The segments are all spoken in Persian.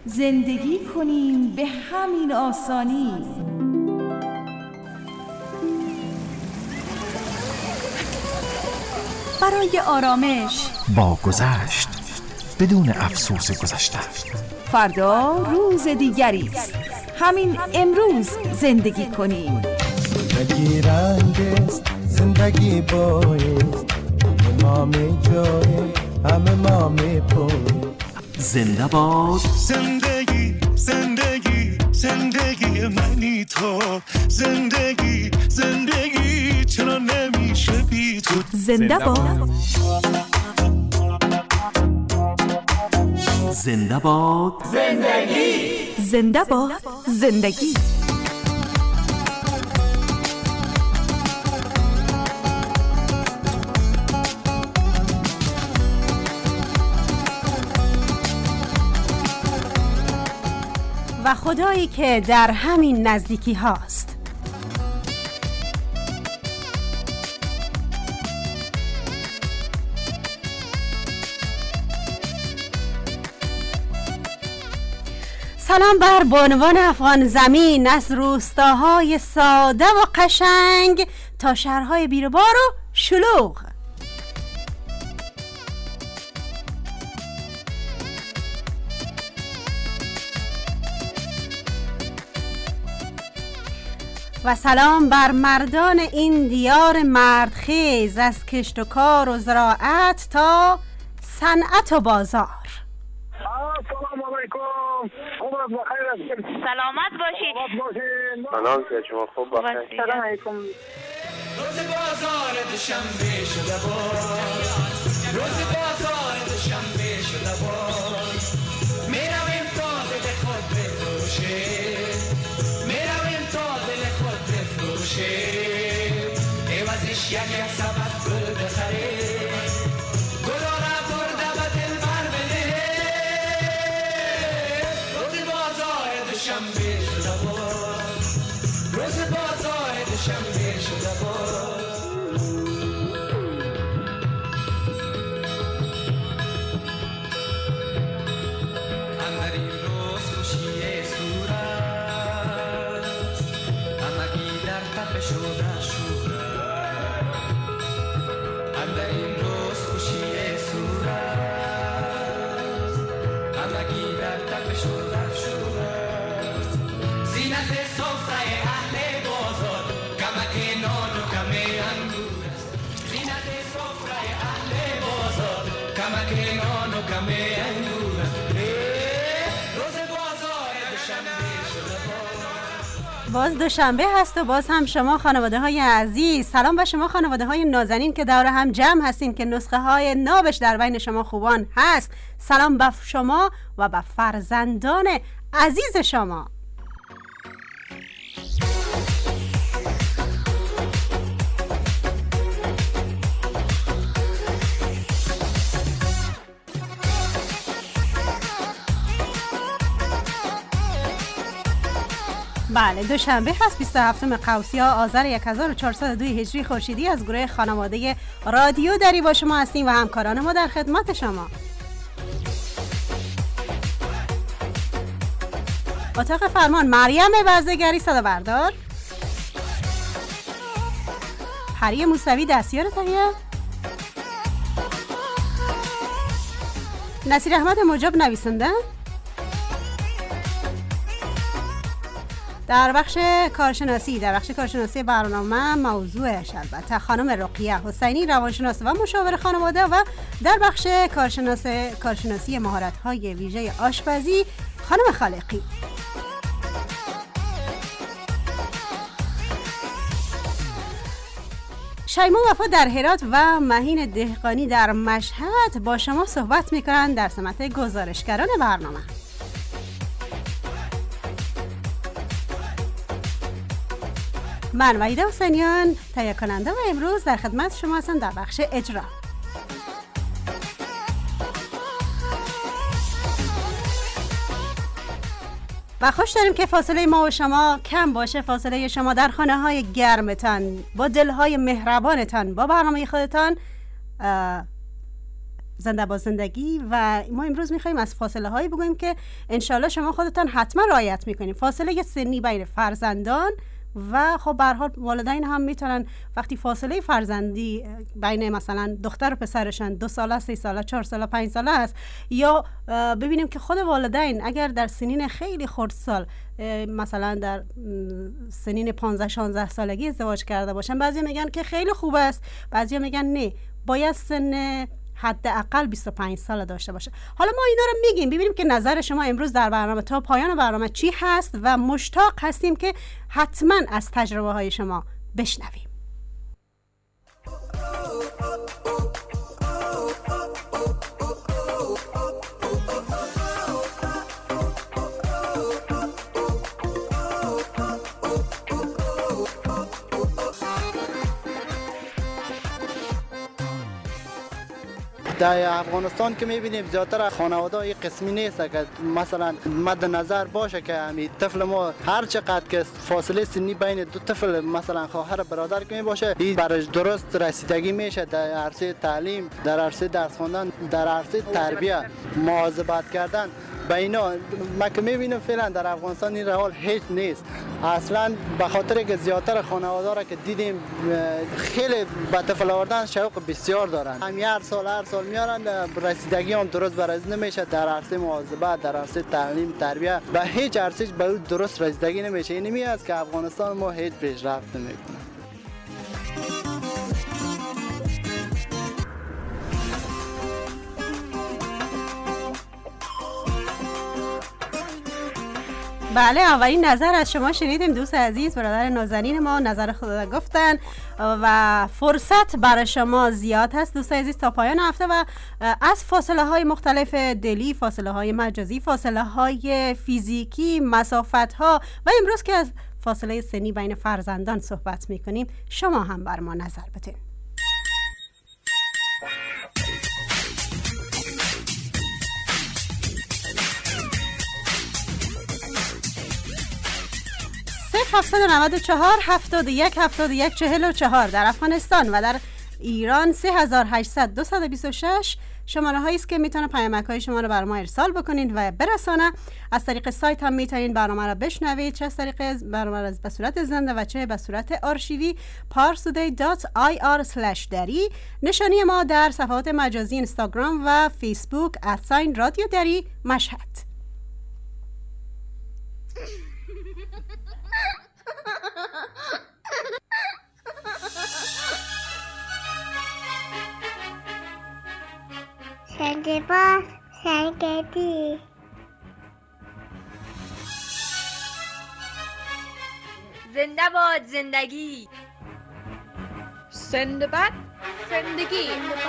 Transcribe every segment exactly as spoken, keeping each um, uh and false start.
زندگی کنیم به همین آسانی. برای آرامش با گذشت بدون افسوس گذشته. فردا روز دیگری است. همین امروز زندگی کنیم. زندگی رنگ است، زندگی بایست، همه ما جای همه ما میپوی. زنده باد زندگی، زندگی، زندگی منی تو. زندگی، زندگی چرا نمیشه بی تو. زنده باد زنده باد زندگی. زنده باد زندگی. و خدایی که در همین نزدیکی هاست. سلام بر بانوان افغان زمین، از روستاهای ساده و قشنگ تا شهرهای بیروبار و شلوغ. و سلام بر مردان این دیار مردخیز، از کشت و کار و زراعت تا صنعت و بازار. سلام علیکم. عمرت بخیر است. سلامت باشید. سلام که شما خوب باشید. سلام علیکم. روز بازار دوشنبه شده بود، روز بازار دوشنبه شده بود، میرویم تا دل خود بفروشیم، میرویم تا دل خود بفروشیم، عوضش یک یک سبد گل بخریم، گلا را برده به دل بر بدهیم. روز بازار دوشنبه شده بود، روز بازار دوشنبه شده بود. اندر این روز خوشی صورت، همگی در تپش و در شورت. اندر این روز خوشی صورت، همگی در تپش و در شورت. زینت سفره اهل بازار، کمک نان و کم انگور است. زینت سفره اهل بازار، کمک نان و کم انگور است. روز بازار دوشنبه شده بود. باز دوشنبه هست و باز هم شما خانواده های عزیز، سلام به شما خانواده های نازنین که دور هم جمع هستین که نسخه های نابش در بین شما خوبان هست. سلام به شما و به فرزندان عزیز شما. بله، دوشنبه هست، بیست و هفتم قوسی‌ها آذر هزار و چهارصد و دو هجری خورشیدی. از گروه خانواده رادیو دری با شما هستیم و همکاران ما در خدمت شما. اتاق فرمان مریم برزگری صدا بردار، پری موسوی دستیار تهیه، نصیر احمد مجاب نویسنده. در بخش کارشناسی در بخش کارشناسی برنامه موضوعش البته خانم رقیه حسینی، روانشناس و مشاور خانواده، و در بخش کارشناس کارشناسی مهارت‌های ویژه آشپزی خانم خالقی. شیما وفا در هرات و مهین دهقانی در مشهد با شما صحبت می‌کنند در سمت گزارشگران برنامه. من وحیده حسینیان تهیه کننده و امروز در خدمت شما هستم در بخش اجرا. و خوش داریم که فاصله ما و شما کم باشه، فاصله شما در خانه های گرمتان با دل های مهربانتان با برنامه خودتان زنده با زندگی و ما امروز میخوایم از فاصله هایی بگوییم که انشالله شما خودتان حتما رعایت میکنید. فاصله سنی بین فرزندان و خب به هر حال والدین هم میتونن وقتی فاصله فرزندی بین مثلا دختر و پسرشن دو ساله، سه ساله، چهار ساله، پنج ساله است، یا ببینیم که خود والدین اگر در سنین خیلی خردسال مثلا در سنین پانزده شانزده سالگی ازدواج کرده باشن، بعضی میگن که خیلی خوب است، بعضی میگن نه باید سن حداقل بیست و پنج سال داشته باشه. حالا ما اینا رو میگیم ببینیم که نظر شما امروز در برنامه تا پایان برنامه چی هست و مشتاق هستیم که حتما از تجربه های شما بشنویم. در افغانستان که میبینیم زیادتر خانواده های قسمی نیست که مثلا مد نظر باشه که همین طفل ما هر چقدر که فاصله سنی بین دو طفل مثلا خواهر برادر که باشه این برای درست رسیدگی میشه در عرصه تعلیم، در عرصه درس خواندن، در عرصه تربیت، مواظبت کردن. با اینا ما که میبینیم فعلا در افغانستان این روال هیچ نیست اصلا، به خاطر که زیادتر خانواده را که دیدیم خیلی به طفل آوردن شوق بسیار دارن، همین هر سال هر سال میارن، رسیدگی هم درست برای نمیشه در عرصه مواظبت، در عرصه تعلیم تربیت، به هیچ عرصه به درست رسیدگی نمیشه. این نمی است که افغانستان ما هیچ پیشرفت نمیکنه. بله، اولین نظر از شما شنیدیم دوست عزیز، برادر نازنین ما نظر خود گفتن و فرصت برای شما زیاد هست دوست عزیز تا پایان هفته و از فاصله های مختلف دلی، فاصله های مجازی، فاصله های فیزیکی، مسافت ها و امروز که از فاصله سنی بین فرزندان صحبت میکنیم شما هم بر ما نظر بدین. هفتصد و نود و چهار هفتاد و یک هفتاد و یک چهل و چهار در افغانستان و در ایران سه هزار و هشتصد دویست و بیست و شش شماره هایی است که میتونه پیامک های شما رو بر ما ارسال بکنید و برسانه. از طریق سایت هم میتونید برنامه رو بشنوید، چه از طریق برنامه رو به صورت زنده و چه به صورت آرشیوی parstoday دات آی آر اسلش دری. نشانی ما در صفحات مجازی اینستاگرام و فیسبوک @ساین رادیو دری مشهد. زنده باد زندگی، زنده باد زندگی، زنده باد زندگی،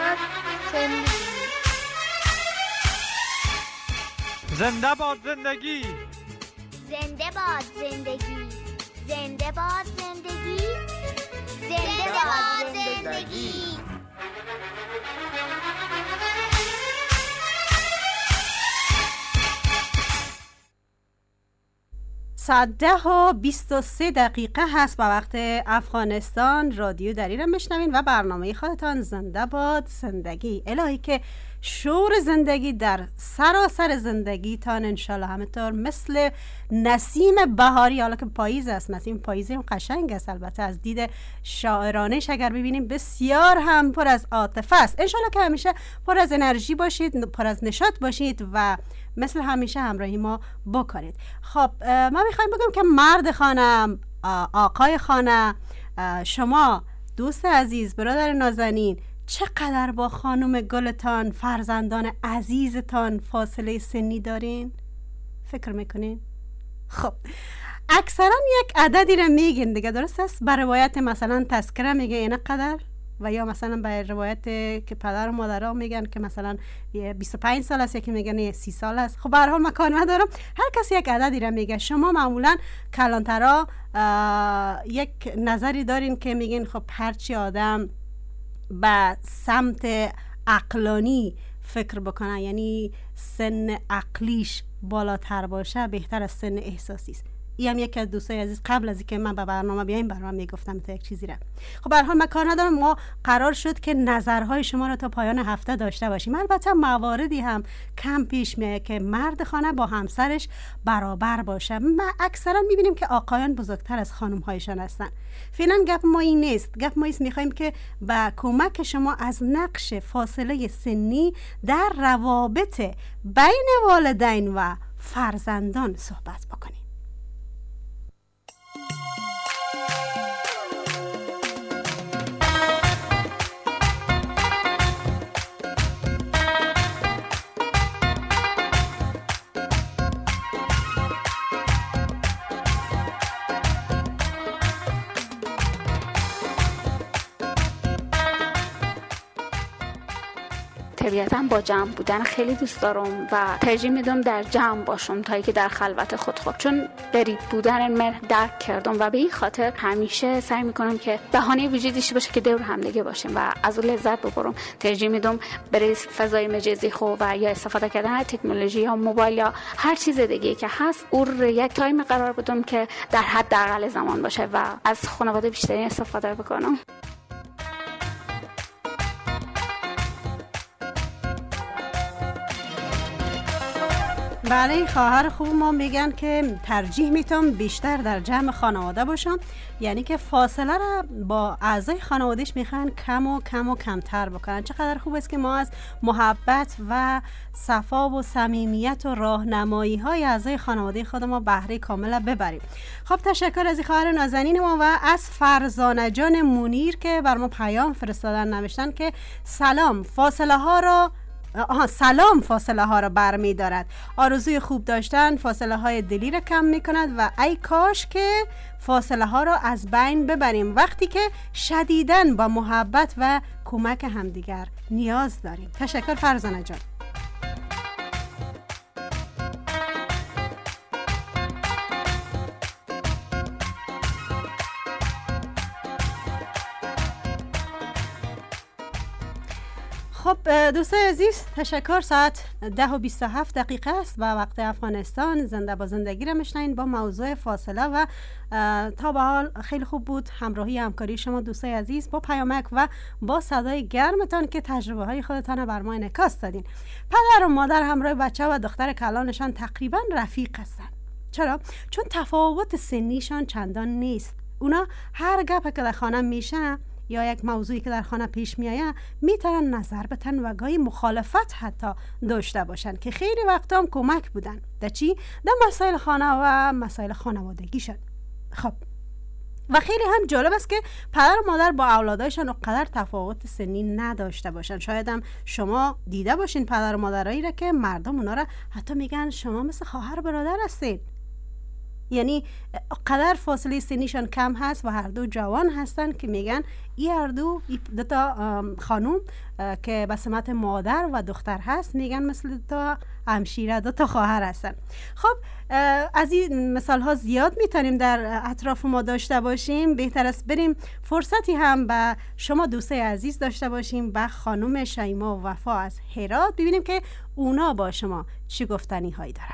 زنده باد زندگی، زنده باد زندگی، زنده باد زندگی، زنده باد زندگی. ساعت ده و بیست و سه دقیقه هست با وقت افغانستان. رادیو دری را میشنوین و برنامه خودتان زنده باد زندگی. الهی که شور زندگی در سراسر زندگیتان انشالله همینطور مثل نسیم بهاری، حالا که پاییز است، نسیم پاییزی هم قشنگ است البته، از دید شاعرانش اگر ببینیم بسیار هم پر از عاطفه است. انشالله که همیشه پر از انرژی باشید، پر از نشاط باشید و مثل همیشه همراهی ما بکنید. خب ما میخوایم بگم که مرد خانه، آقای خانه، شما دوست عزیز، برادر نازنین، چقدر با خانم گلتان، فرزندان عزیزتان فاصله سنی دارین؟ فکر میکنین؟ خب اکثرا یک عددی رو میگین دیگه، درست است؟ به روایت مثلا تذکره میگه این قدر، و یا مثلا به روایت که پدر و مادرها میگن که مثلا بیست و پنج سال است، یکی میگن سی سال است. خب به هر حال مکان ندارم، هر کسی یک عددی رو میگه. شما معمولا کلانترا یک نظری دارین که میگین خب هرچی آدم به سمت عقلانی فکر بکنه، یعنی سن عقلیش بالاتر باشه بهتر از سن احساسی است. این هم یکی از دوستای عزیز قبل از اینکه من به برنامه بیایم برام میگفتم تا یک چیزی را. خب به هر حال من کار ندارم، ما قرار شد که نظرهای شما رو تا پایان هفته داشته باشیم. البته مواردی هم کم پیش میاد که مرد خانه با همسرش برابر باشه. ما اکثرا میبینیم که آقایان بزرگتر از خانم‌هایشان هستن. فعلا گپ ما این نیست، گپ ما است میخوایم که با کمک شما از نقش فاصله سنی در روابط بین والدین و فرزندان صحبت بکنیم. طبیعتاً با جمع بودن خیلی دوست دارم و ترجیح میدم در جمع باشم تا اینکه در خلوت خود خود چون غریب بودن من درک کردم و به این خاطر همیشه سعی میکنم که بهانه وجود داشته باشه که دور هم دیگه باشیم و از اون لذت ببرم. ترجیح میدم برای فضای مجازی خو و یا استفاده کردن از تکنولوژی یا موبایل یا هر چیز دیگه که هست اون یک تایم قرار بدم که در حداقل زمان باشه و از خانواده بیشتری استفاده بکنم. بله، خواهر خوب ما میگن که ترجیح میتونم بیشتر در جمع خانواده باشم، یعنی که فاصله را با اعضای خانوادهش میخوان کم و کم و کمتر بکنن. چقدر خوب است که ما از محبت و صفا و صمیمیت و راهنمایی های اعضای خانواده خود ما بهره کامل ببریم. خب تشکر از خواهر نازنین ما و از فرزانه جان منیر که بر ما پیام فرستادن، نوشتن که سلام، فاصله ها را آها سلام فاصله ها را برمی دارد. آرزوی خوب داشتن فاصله های دلی را کم می کند و ای کاش که فاصله ها را از بین ببریم وقتی که شدیداً با محبت و کمک همدیگر نیاز داریم. تشکر فرزانه جان. خب دوستای عزیز، تشکر. ساعت ده و بیست و هفت دقیقه است و وقت افغانستان. زنده با زندگی را میشنین با موضوع فاصله و تا به حال خیلی خوب بود همراهی همکاری شما دوستای عزیز با پیامک و با صدای گرمتان که تجربه های خودتان بر ما انعکاس دادین. پدر و مادر همراه بچه و دختر کلانشان تقریبا رفیق هستن. چرا؟ چون تفاوت سنیشان چندان نیست. اونا هر گپ که در خانه میشه یا یک موضوعی که در خانه پیش میآید میتونن نظر بدن و گاهی مخالفت حتی داشته باشن که خیلی وقتا هم کمک بودن در چی؟ در مسائل خانه و مسائل خانوادگیشان. خب و خیلی هم جالب است که پدر و مادر با اولادایشان اونقدر تفاوت سنی نداشته باشن. شاید هم شما دیده باشین پدر و مادرایی را که مردم اونا را حتی میگن شما مثل خواهر برادر هستین، یعنی قدر فاصله سنیشان کم هست و هر دو جوان هستن که میگن این هر دو دو تا خانوم که به سمت مادر و دختر هست میگن مثل دو تا همشیره، دو تا خواهر هستن. خب از این مثال ها زیاد میتونیم در اطراف ما داشته باشیم. بهتر است بریم فرصتی هم به شما دوستای عزیز داشته باشیم به خانوم شیما و وفا از هرات، ببینیم که اونا با شما چی گفتنی هایی دارن.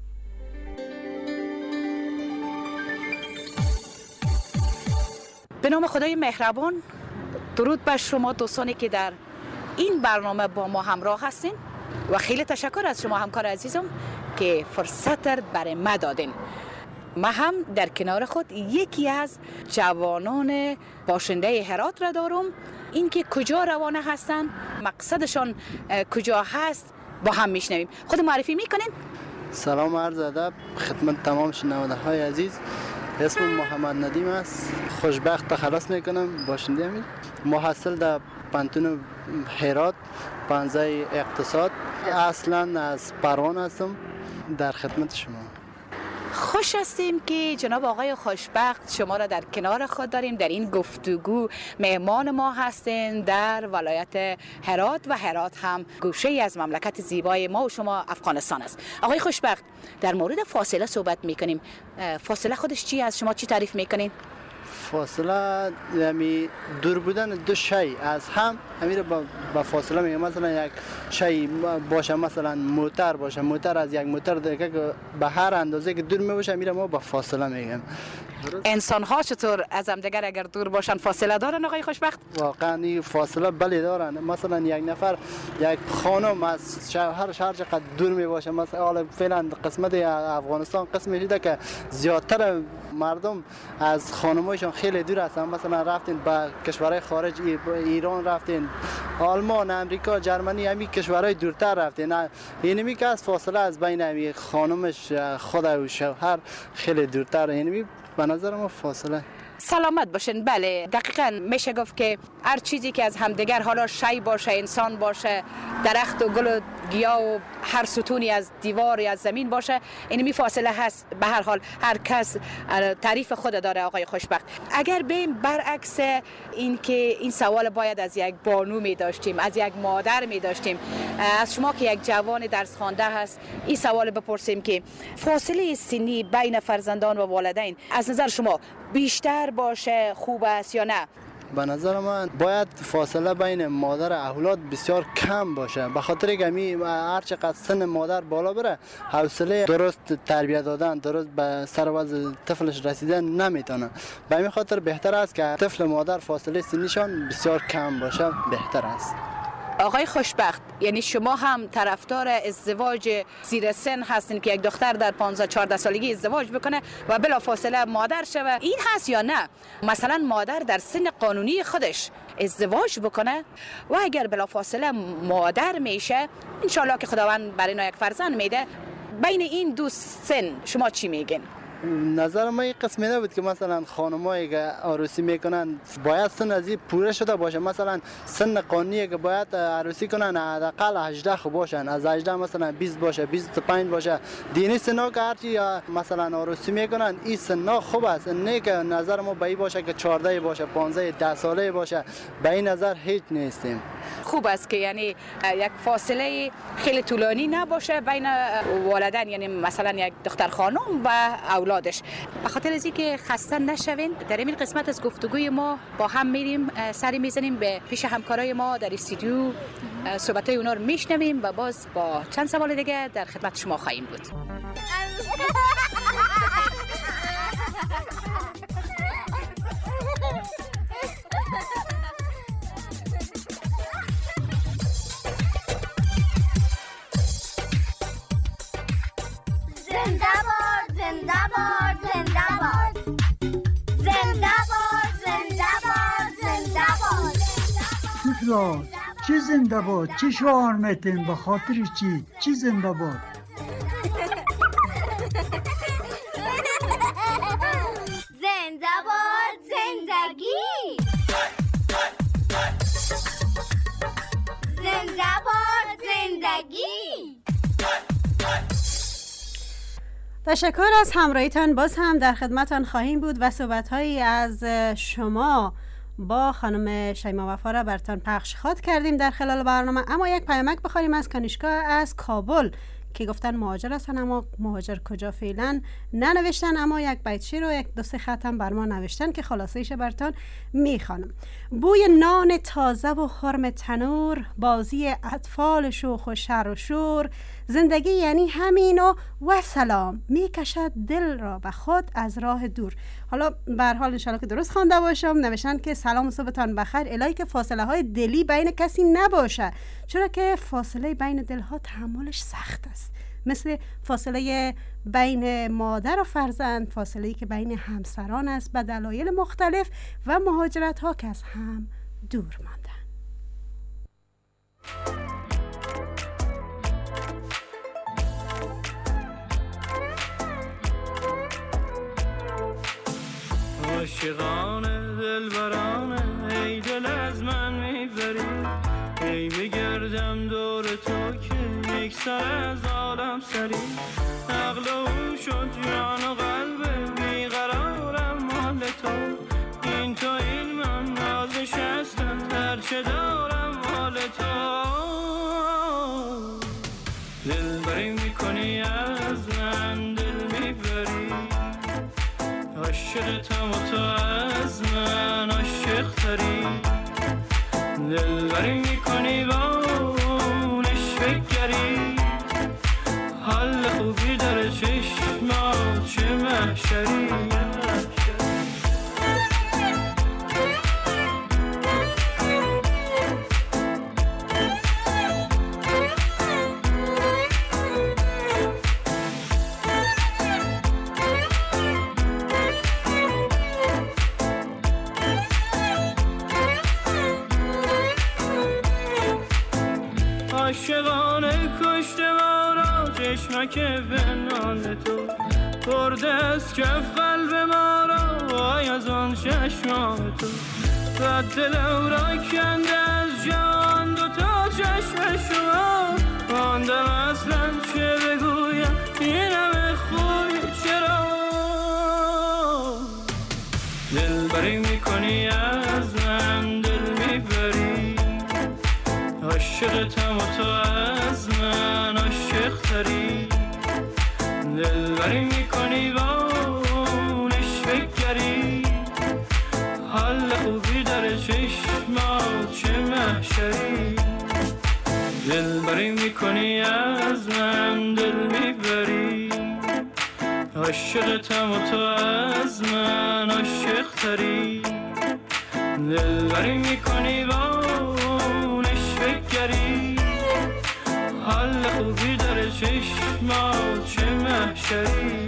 به نام خدای مهربان، درود بر شما دوستانی که در این برنامه با ما همراه هستین و خیلی تشکر از شما همکار عزیزم که فرصت را برای ما دادین. ما هم در کنار خود یکی از جوانان باشنده هرات را دارم. این که کجا روانه هستن، مقصدشان کجا هست با هم میشنویم. خود معرفی میکنین؟ سلام عرض ادب خدمت تمام شنونده های عزیز. اسم محمد ندیم است. خوشبخت تخلص میکنم، باشنده همین، محصل در پانتون هرات پانزه اقتصاد، اصلا از پروان هستم. در خدمت شما. خوش هستیم که جناب آقای خوشبخت شما را در کنار خود داریم. در این گفتگو مهمان ما هستین در ولایت هرات و هرات هم گوشه ای از مملکت زیبای ما و شما افغانستان است. آقای خوشبخت در مورد فاصله صحبت میکنیم. فاصله خودش چی است؟ شما چی تعریف میکنین؟ فاصله یعنی دور بودن دو شی از هم همین رو با, با فاصله میگم. مثلا یک شی باشه، مثلا موتر باشه، موتر از یک موتر دیگه که به هر اندازه که دور میباشه میره ما با فاصله میگیم. انسان ها چطور از هم دیگر اگر دور باشن فاصله دارن آقای خوشبخت؟ واقعا این فاصله بله دارن. مثلا یک نفر یک خانم از شهر شهر چقدر دور می باشه، مثلا حالا فعلا قسمت افغانستان قسمی شده که زیادتر مردم از خانمایشان خیلی دور هستن. مثلا رفتین به کشورهای خارج، ایران رفتین، آلمان، امریکا، جرمنی، همین کشورهای دورتر رفتین. یعنی که از فاصله از بین همین خانمش خود و شوهر خیلی دورتر. یعنی به نظر ما فاصله. سلامت باشین. بله دقیقاً میشه گفت که هر چیزی که از همدیگر، حالا شی باشه، انسان باشه، درخت و گل و گیاه و هر ستونی از دیوار یا از زمین باشه، اینمی فاصله هست. به هر حال هر کس تعریف خود داره آقای خوشبخت. اگر بیم برعکس این که این سوال باید از یک بانو می داشتیم، از یک مادر می داشتیم، از شما که یک جوان درس خوانده هست این سوال بپرسیم که فاصله سنی بین فرزندان و والدین از نظر شما بیشتر باشه خوب است یا نه؟ به نظر من باید فاصله بین مادر و اولاد بسیار کم باشه، به خاطر که می هر چقدر سن مادر بالا بره حوصله درست تربیت دادن، درست به سر وضع طفلش رسیدن نمیتونه. به همین خاطر بهتر است که طفل مادر فاصله سنیشان بسیار کم باشه، بهتر است. آقای خوشبخت، یعنی شما هم طرفدار ازدواج زیر سن هستین که یک دختر در پانزده چهارده سالگی ازدواج بکنه و بلا فاصله مادر شوه؟ این هست یا نه؟ مثلا مادر در سن قانونی خودش ازدواج بکنه و اگر بلا فاصله مادر میشه، انشالله که خداوند برای اینا یک فرزند میده، بین این دو سن شما چی میگین؟ نظر ما این قسمی نبود که مثلا خانمایی که عروسی میکنن باید سن از این پوره شده باشه. مثلا سن قانونی که باید عروسی کنن حداقل هجده خو باشن، از هجده مثلا بیست باشه، بیست و پنج باشه. دینی سنا که هرچی مثلا عروسی میکنن این سنا خوب است، نه که نظر ما به این باشه که چهارده باشه، پانزده، ده ساله باشه. به این نظر هیچ نیستیم. خوب است که یعنی یک فاصله خیلی طولانی نباشه بین والدین، یعنی مثلا یک دختر خانم و اولادش. به خاطر از اینکه خسته نشوین، در این قسمت از گفتگوی ما با هم میریم سری میزنیم به پیش همکارای ما در استودیو، صحبتای اونا رو میشنویم و باز با چند سوال دیگه در خدمت شما خواهیم بود. زنده باد، زنده باد، زنده باد. زنده باد، زنده باد، زنده باد. دوستان چی زنده باد؟ چی شعار میتین؟ به خاطر چی؟ چی زنده باد؟ زنده باد زندگی. زنده باد زندگی. تشکر از همراهیتان. باز هم در خدمتان خواهیم بود و صحبت‌هایی از شما با خانم شیما وفا را براتان پخش خواد کردیم در خلال برنامه. اما یک پیامک بخوریم از کنیشکا از کابل که گفتن مهاجر هستن، اما مهاجر کجا فعلا ننوشتن، اما یک بیت شعر و یک دو سه خط هم بر ما نوشتن که خلاصه‌اش براتون میخوانم. بوی نان تازه و حرم تنور، بازی اطفال شوخ و شر و شور، زندگی یعنی همین و و سلام، میکشد دل را به خود از راه دور. حالا به هر حال ان شاءالله که درست خوانده باشم، نوشتن که سلام و صبحتان بخیر، الهی که فاصله های دلی بین کسی نباشه، چرا که فاصله بین دلها تحملش سخت است، مثل فاصله بین مادر و فرزند، فاصله‌ای که بین همسران است به دلایل مختلف و مهاجرت ها که از هم دور ماندن. عاشقانه دلبرانه ای دل از من میبری، ای بگردم دور تو که یک سر از عالم سری، عقل و شد جان و قلب بیقرارم مال تو، این تو این من نازش هستم هرچه دارم مال تو، دلبری میکنی از من دل میبری، عاشقتم و تو از دلبری میکنی با اونش بگری، حال خوبی داره چشمات چه محشری. عاشقانه کشته ما را چشمک بنان تو، برده از کف قلب ما را وای از آن چشمان تو. و دلم را کنده از جان دو تا چشم شما، ماندم اصلا چه بگویم این همه خوبی چرا. دلبری میکنی از من دل میبری، عاشقتم و تو از من عاشق تری. دلبری میکنی با اونش بگری، حال خوبی داره چشمات چه محشری. دلبری میکنی از من دل میبری، عاشقتم و تو از من عاشق تری. دلبری میکنی با بگری، حال خوبی داره چشمات چه محشری.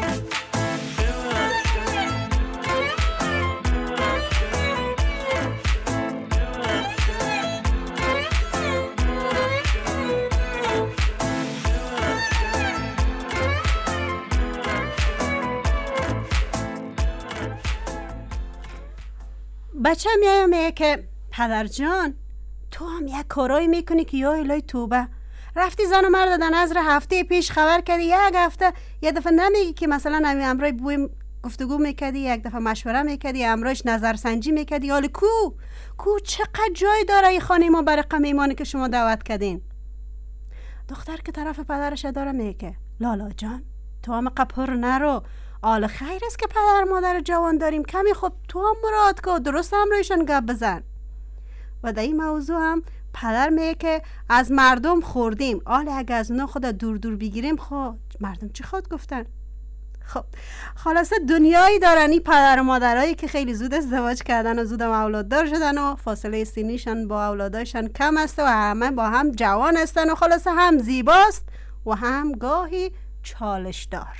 بچه میایم میگه که پدر جان تو هم یک کارایی میکنی که یا الهی توبه، رفتی زن و مرد دادن از هفته پیش خبر کردی، یک هفته یه دفعه نمیگی که مثلا امی امرای بوی گفتگو میکردی، یک دفعه مشوره میکردی، امرایش نظرسنجی میکردی، حالا کو کو چقدر جای داره این خانه ما برای قمیمانی که شما دعوت کردین. دختر که طرف پدرش داره میگه لالا جان تو هم قپر نرو، آل خیر است که پدر مادر جوان داریم، کمی خب تو هم مراد کو درست امرایشان گپ بزن. و در این موضوع هم پدر میگه که از مردم خوردیم، آله اگه از اونا خود دور دور بگیریم خود مردم چی خود گفتن. خب خلاصه دنیایی دارن این پدر و مادرایی که خیلی زود ازدواج کردن و زود هم اولاد دار شدن و فاصله سنیشان با اولادایشان کم است و همه با هم جوان هستن و خلاصه هم زیباست و هم گاهی چالش دار.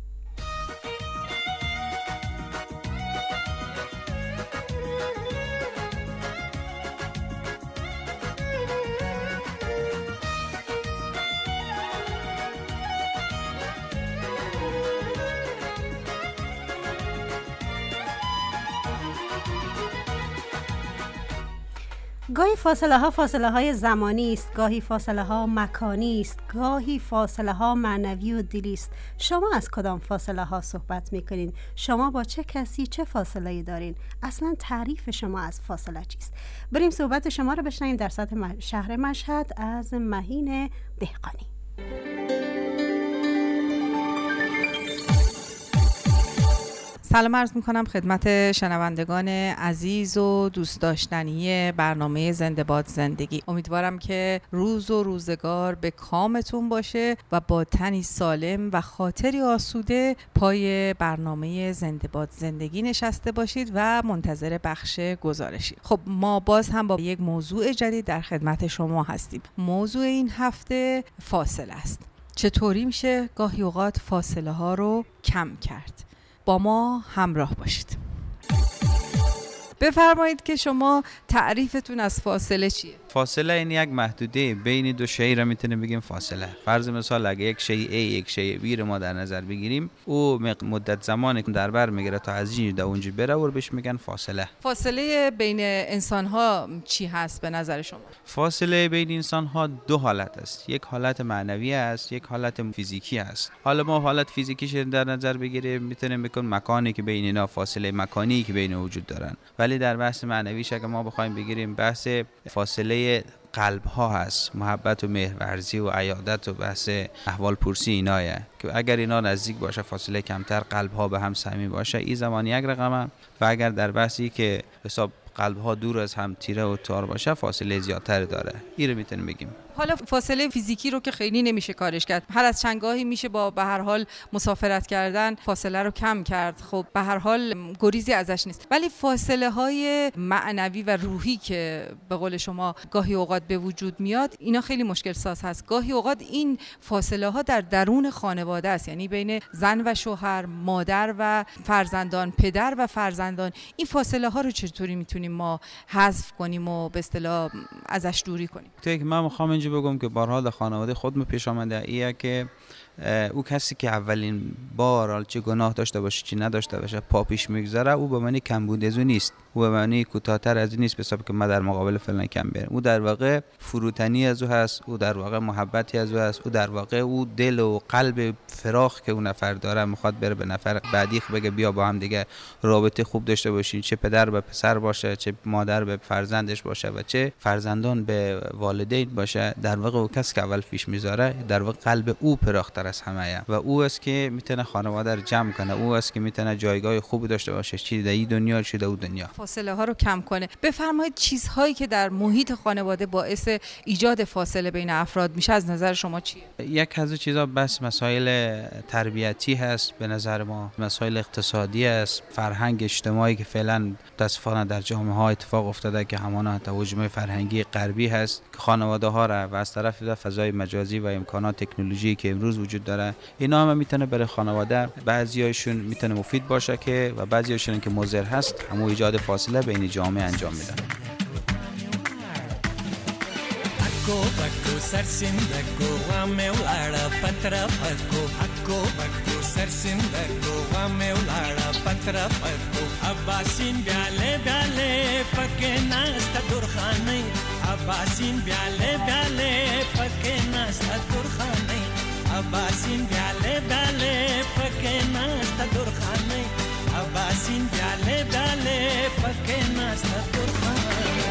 گاهی فاصله ها فاصله های زمانی است، گاهی فاصله ها مکانی است، گاهی فاصله ها معنوی و دلی است. شما از کدام فاصله ها صحبت میکنین؟ شما با چه کسی چه فاصله دارین؟ اصلا تعریف شما از فاصله چیست؟ بریم صحبت شما رو بشنویم در سطح شهر مشهد از مهین دهقانی. سلام عرض میکنم خدمت شنوندگان عزیز و دوست داشتنی برنامه زنده باد زندگی. امیدوارم که روز و روزگار به کامتون باشه و با تنی سالم و خاطری آسوده پای برنامه زنده باد زندگی نشسته باشید و منتظر بخش گزارشی. خب ما باز هم با یک موضوع جدید در خدمت شما هستیم. موضوع این هفته فاصله است. چطوری میشه گاهی اوقات فاصله ها رو کم کرد؟ با ما همراه باشید. بفرمایید که شما تعریفتون از فاصله چیه؟ فاصله این یک محدوده بین دو شی را میتونیم بگیم فاصله. فرض مثال اگه یک شی A یک شی B رو ما در نظر بگیریم، او مدت زمانی که در بر میگیره تا از این تا اونجا بره و بهش میگن فاصله. فاصله بین انسان ها چی هست به نظر شما؟ فاصله بین انسان ها دو حالت است، یک حالت معنوی است، یک حالت فیزیکی است. حالا ما حالت فیزیکیش در نظر بگیریم میتونیم بگیم مکانی که بین اینا فاصله مکانی که بین وجود دارن، ولی در بحث معنویش اگه ما بخوایم بگیریم بحث فاصله قلب ها هست، محبت و مهرورزی و عیادت و بحث احوال پرسی اینایه که اگر اینا نزدیک باشه فاصله کمتر، قلب ها به هم صمیمی باشه، این زمان یک رقمه. و اگر در بحثی که حساب قلب ها دور از هم تیره و تار باشه فاصله زیادتر داره. این رو میتونیم بگیم. حالا فاصله فیزیکی رو که خیلی نمیشه کارش کرد، هر از چندگاهی میشه با به هر حال مسافرت کردن فاصله رو کم کرد. خب به هر حال گریزی ازش نیست، ولی فاصله های معنوی و روحی که به قول شما گاهی اوقات به وجود میاد، اینا خیلی مشکل ساز هست. گاهی اوقات این فاصله ها در درون خانواده است، یعنی بین زن و شوهر، مادر و فرزندان، پدر و فرزندان. این فاصله ها رو چطوری میتونیم ما حذف کنیم و به اصطلاح ازش دوری کنیم؟ تو یک من میخوام اینجا بگم که بارها در خانواده خودم پیش آمده ایه که او کسی که اولین بار چه گناه داشته باشه چی نداشته باشه پا پیش میگذره، او به معنی کمبود از او نیست، او به معنی کوتاه‌تر از او نیست، به حساب که من در مقابل فلان کم برم. او در واقع فروتنی از او هست، او در واقع محبتی از او هست، او در واقع او دل و قلب فراخ که اون نفر داره میخواد بره به نفر بعدی بگه بیا با هم دیگه رابطه خوب داشته باشین، چه پدر به پسر باشه، چه مادر به فرزندش باشه و چه فرزندان به والدین باشه. در واقع او کسی که اول پیش میذاره در واقع قلب او پراختر از همه و او است که میتونه خانواده رو جمع کنه، او است که میتونه جایگاه خوبی داشته باشه، چی در این دنیا چی در اون دنیا. فاصله ها رو کم کنه. بفرمایید چیزهایی که در محیط خانواده باعث ایجاد فاصله بین افراد میشه از نظر شما چیه؟ یک از چیزا بس مسائل تربیتی هست، به نظر ما مسائل اقتصادی است، فرهنگ اجتماعی که فعلا متاسفانه در جامعه ها اتفاق افتاده که همانا توجه فرهنگی غربی هست که خانواده ها را و از طرف فضای مجازی و امکانات تکنولوژی که امروز وجود داره، اینا هم میتونه برای خانواده بعضیاشون میتونه مفید باشه که و بعضیاشون که مضر هست، همو ایجاد فاصله بین جامعه انجام میدن. Akko bakko sarsindakko wame ulada patra pakko Akko bakko sarsindakko wame ulada patra pakko Abbasin biale biale pakke nasta durkhani Abbasin biale biale pakke nasta durkhani Abbasin biale biale pakke nasta durkhani Abbasin biale biale pakke nasta durkhani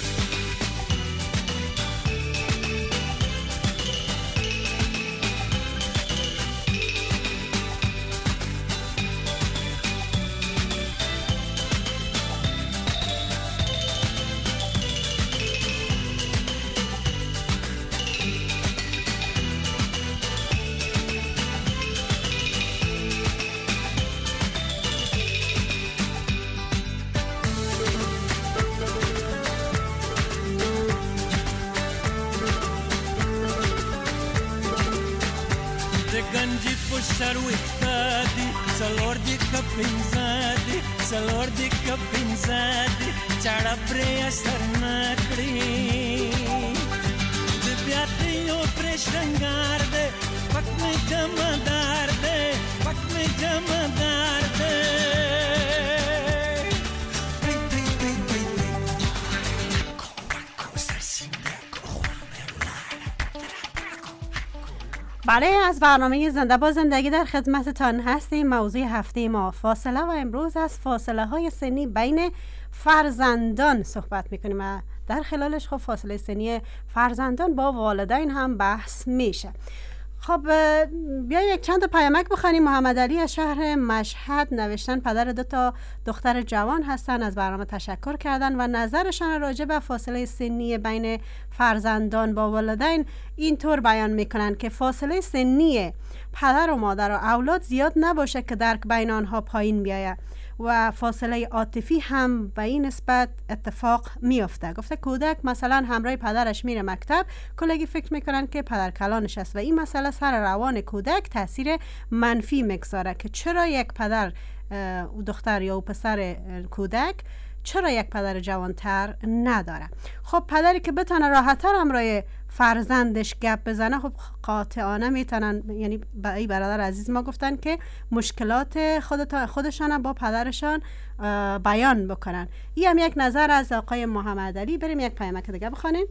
Ganji pushar wiktadi, salor di kapinzadi, salor di kapinzadi, chada preya sarnakdi. Dibyati yo preshangar de, pak me jamadar de, pak me jamadar de. بله، از برنامه زنده با زندگی در خدمتتان هستیم. موضوع هفته ما فاصله و امروز از فاصله های سنی بین فرزندان صحبت میکنیم و در خلالش خب فاصله سنی فرزندان با والدین هم بحث میشه. خب بیاییم یک چند تا پیامک بخونیم. محمد علی از شهر مشهد نوشتن پدر دو تا دختر جوان هستن، از برنامه تشکر کردن و نظرشان راجع به فاصله سنی بین فرزندان با والدین اینطور بیان میکنن که فاصله سنی پدر و مادر و اولاد زیاد نباشه که درک بین آنها پایین بیاید و فاصله عاطفی هم به این نسبت اتفاق میفته. گفته کودک مثلا همراه پدرش میره مکتب، کلگی فکر میکنن که پدر کلانش است و این مسئله سر روان کودک تاثیر منفی میگذاره که چرا یک پدر او دختر یا او پسر کودک چرا یک پدر جوانتر نداره. خب پدری که بتونه راحت‌تر همراه فرزندش گپ بزنه، خب قاطعانه میتونن، یعنی به ای برادر عزیز ما گفتن که مشکلات خودشان با پدرشان بیان بکنن. این هم یک نظر از آقای محمد علی. بریم یک پیامک دیگه بخونیم.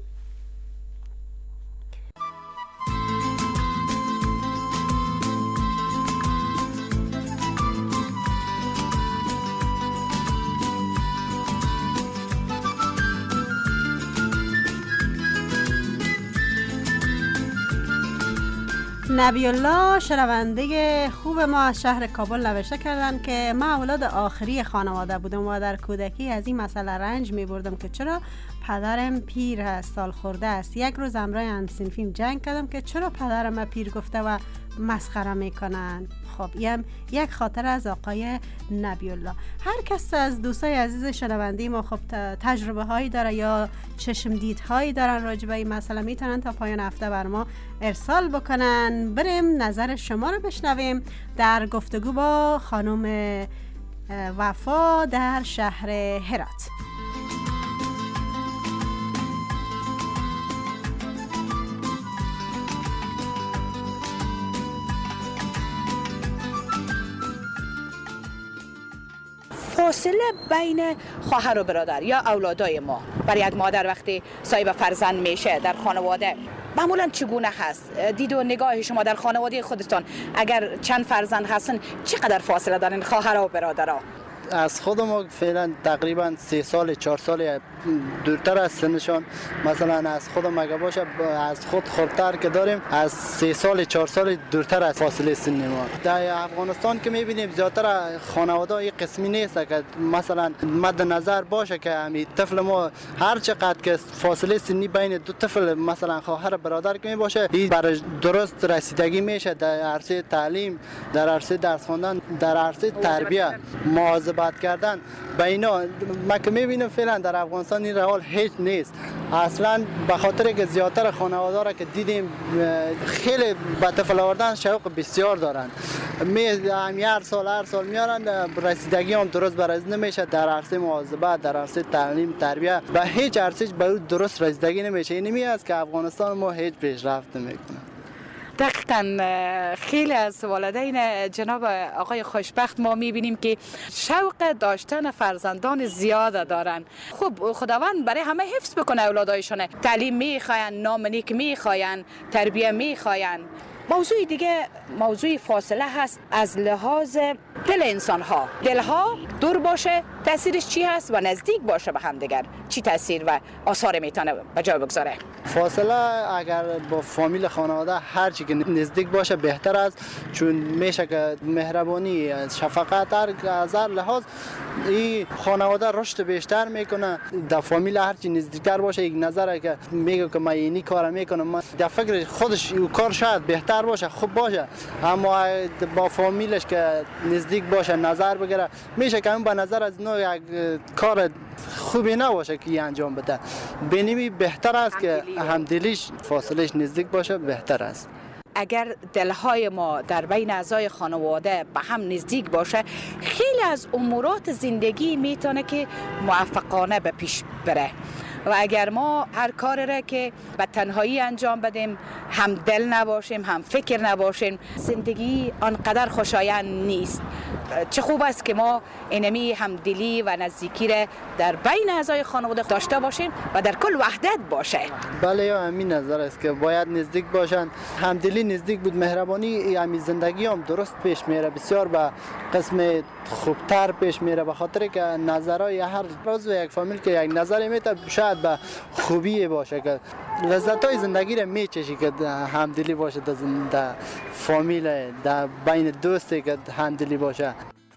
نبی الله شنونده خوب ما از شهر کابل نوشته کردن که من اولاد آخری خانواده بودم و در کودکی از این مسئله رنج می بردم که چرا پدرم پیر است، سال خورده است. یک روز همراه همسنفیم جنگ کردم که چرا پدرم پیر گفته و مسخره میکنن. خب این یک خاطر از آقای نبی الله. هر کس از دوستای عزیز شنونده ما خب تجربه هایی داره یا چشم دید هایی دارن راجع به این مسئله، میتونن تا پایان هفته بر ما ارسال بکنن. بریم نظر شما رو بشنویم در گفتگو با خانم وفا در شهر هرات. فاصله بین خواهر و برادر یا اولادای ما برای یک مادر وقتی صاحب فرزند میشه در خانواده معمولا چگونه هست؟ دید و نگاه شما در خانواده خودتان اگر چند فرزند هستن چقدر فاصله دارن خواهر و برادرها؟ از خودم فعلا تقریبا سه سال چهار سال دورتر از سنشان. مثلا از خودم اگه باشه از خود خودتر که داریم از سه سال چهار سال دورتر از فاصله سنی ما. در افغانستان که میبینیم زیادتر خانواده های قسمی نیست که مثلا مد نظر باشه که همین طفل ما هر چقدر که فاصله سنی بین دو طفل مثلا خواهر برادر که باشه این برای درست رسیدگی میشه در عرصه تعلیم، در عرصه درس خواندن، در عرصه تربیت مواظبت کردن. با اینا ما که میبینیم فعلا در افغانستان این روال هیچ نیست اصلا، به خاطر که زیادتر خانواده را که دیدیم خیلی به طفل آوردن شوق بسیار دارن. می هم هر سال هر سال میارن، رسیدگی هم درست برای نمیشه در عرصه مواظبت، در عرصه تعلیم تربیت و هیچ عرصه به درست رسیدگی نمیشه. این نمی است که افغانستان ما هیچ پیشرفت نمیکنه. دقیقاً خیلی از والدین جناب آقای خوشبخت ما میبینیم که شوق داشتن فرزندان زیاد دارن. خب خداوند برای همه حفظ بکنه اولادایشونه، تعلیم میخواین، نام نیک میخواین، تربیه میخواین. موضوع دیگه موضوع فاصله هست از لحاظ دل انسان ها. دل ها دور باشه تاثیرش چی هست و نزدیک باشه به هم دیگر چی تاثیر و آثار میتونه به جا بگذاره؟ فاصله اگر با فامیل خانواده هر چی که نزدیک باشه بهتر است، چون میشه که مهربانی شفقت از هر لحاظ این خانواده رشد بیشتر میکنه. در فامیل هر چی نزدیکتر باشه یک نظره که میگه که من اینی کارو میکنم، من در فکر خودش این کار شاید بهتر باشه خوب باشه، اما با فامیلش که نزدیک باشه نظر بگیره میشه که اون با نظر از نوع یک کار خوبی نباشه که انجام بده. بنیمی بهتر است که همدلیش فاصلش نزدیک باشه بهتر است. اگر دلهای ما در بین اعضای خانواده به هم نزدیک باشه خیلی از امورات زندگی میتونه که موفقانه به پیش بره. و اگر ما هر کاری را که به تنهایی انجام بدیم، هم دل نباشیم هم فکر نباشیم، زندگی آنقدر خوشایند نیست. چه خوب است که ما اینمی همدلی و نزدیکی را در بین اعضای خانواده داشته باشیم و در کل وحدت باشه. بله یا همین نظر است که باید نزدیک باشن. همدلی نزدیک بود، مهربانی همین زندگی هم درست پیش میره، بسیار به قسم خوبتر پیش میره، به خاطر که نظرهای هر عضو یک فامیل که یک نظری میته شاید به خوبی باشه که لذت‌های زندگی را میچشی که همدلی باشه در فامیل، در بین دوستی که همدلی باشه.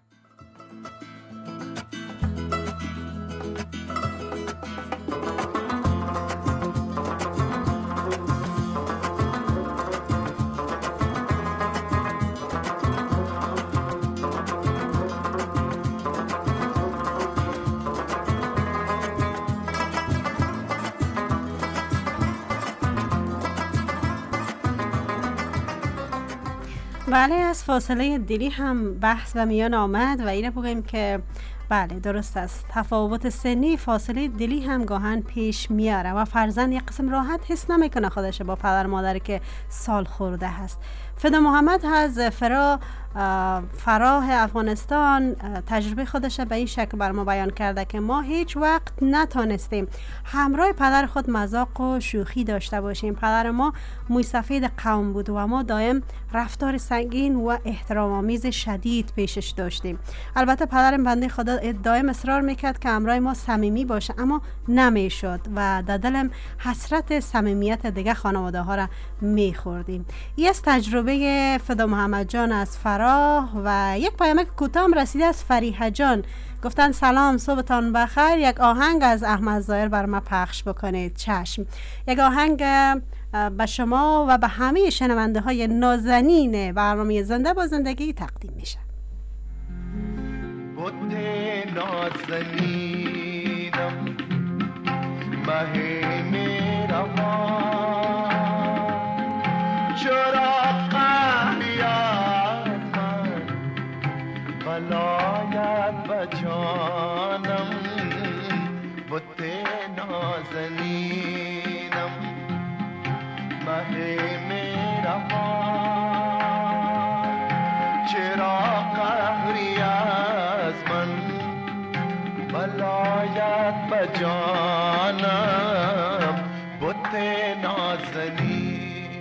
بله، از فاصله دلی هم بحث و میان آمد و اینه بگیم که بله درست است، تفاوت سنی فاصله دلی هم گاهن پیش میاره و فرزند یک قسم راحت حس نمیکنه خودش با پدر مادری که سال خورده هست. فدا محمد از فرا فراه افغانستان تجربه خودش به این شکل بر ما بیان کرده که ما هیچ وقت نتانستیم همراه پدر خود مذاق و شوخی داشته باشیم. پدر ما موی سفید قوم بود و ما دائم رفتار سنگین و احترام آمیز شدید پیشش داشتیم. البته پدرم بنده خدا دائم اصرار میکرد که همراه ما صمیمی باشه، اما نمیشد و در دلم حسرت صمیمیت دیگه خانواده ها را میخوردیم. این از تجربه فدا محمد جان از فراه و یک پیامک کوتاه رسیده از فریحه جان. گفتن سلام، صبحتان بخیر، یک آهنگ از احمد ظاهر بر ما پخش بکنید. چشم. یک آهنگ به شما و به همه شنونده های نازنین برنامه زنده با زندگی تقدیم میشه. بت نازنینم مه مهربان، چرا قهری از من ولایت به جانم. بت نازنینم مه مهربان، چرا قهری از من ولایت به جانم. بت نازنین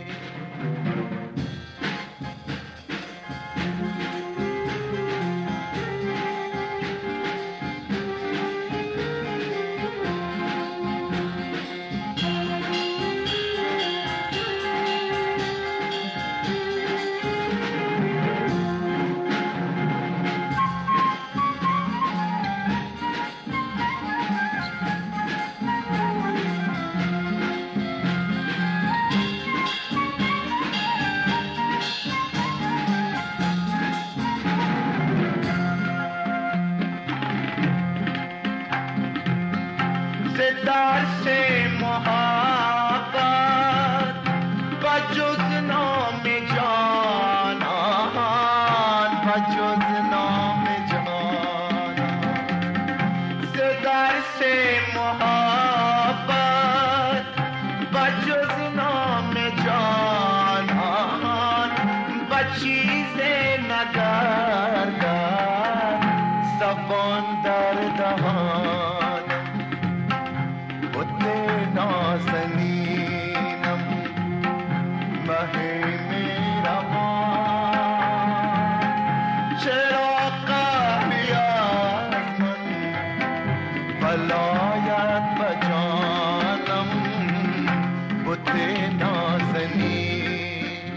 درس محبت و جز نام جانان، و جز نام جانان. ز درس محبت و جز نام جانان، و چیز نگردد زبان در دهان. نازنینم مه مهربان، چرا قهری از من ولایت به جانم. بت نازنین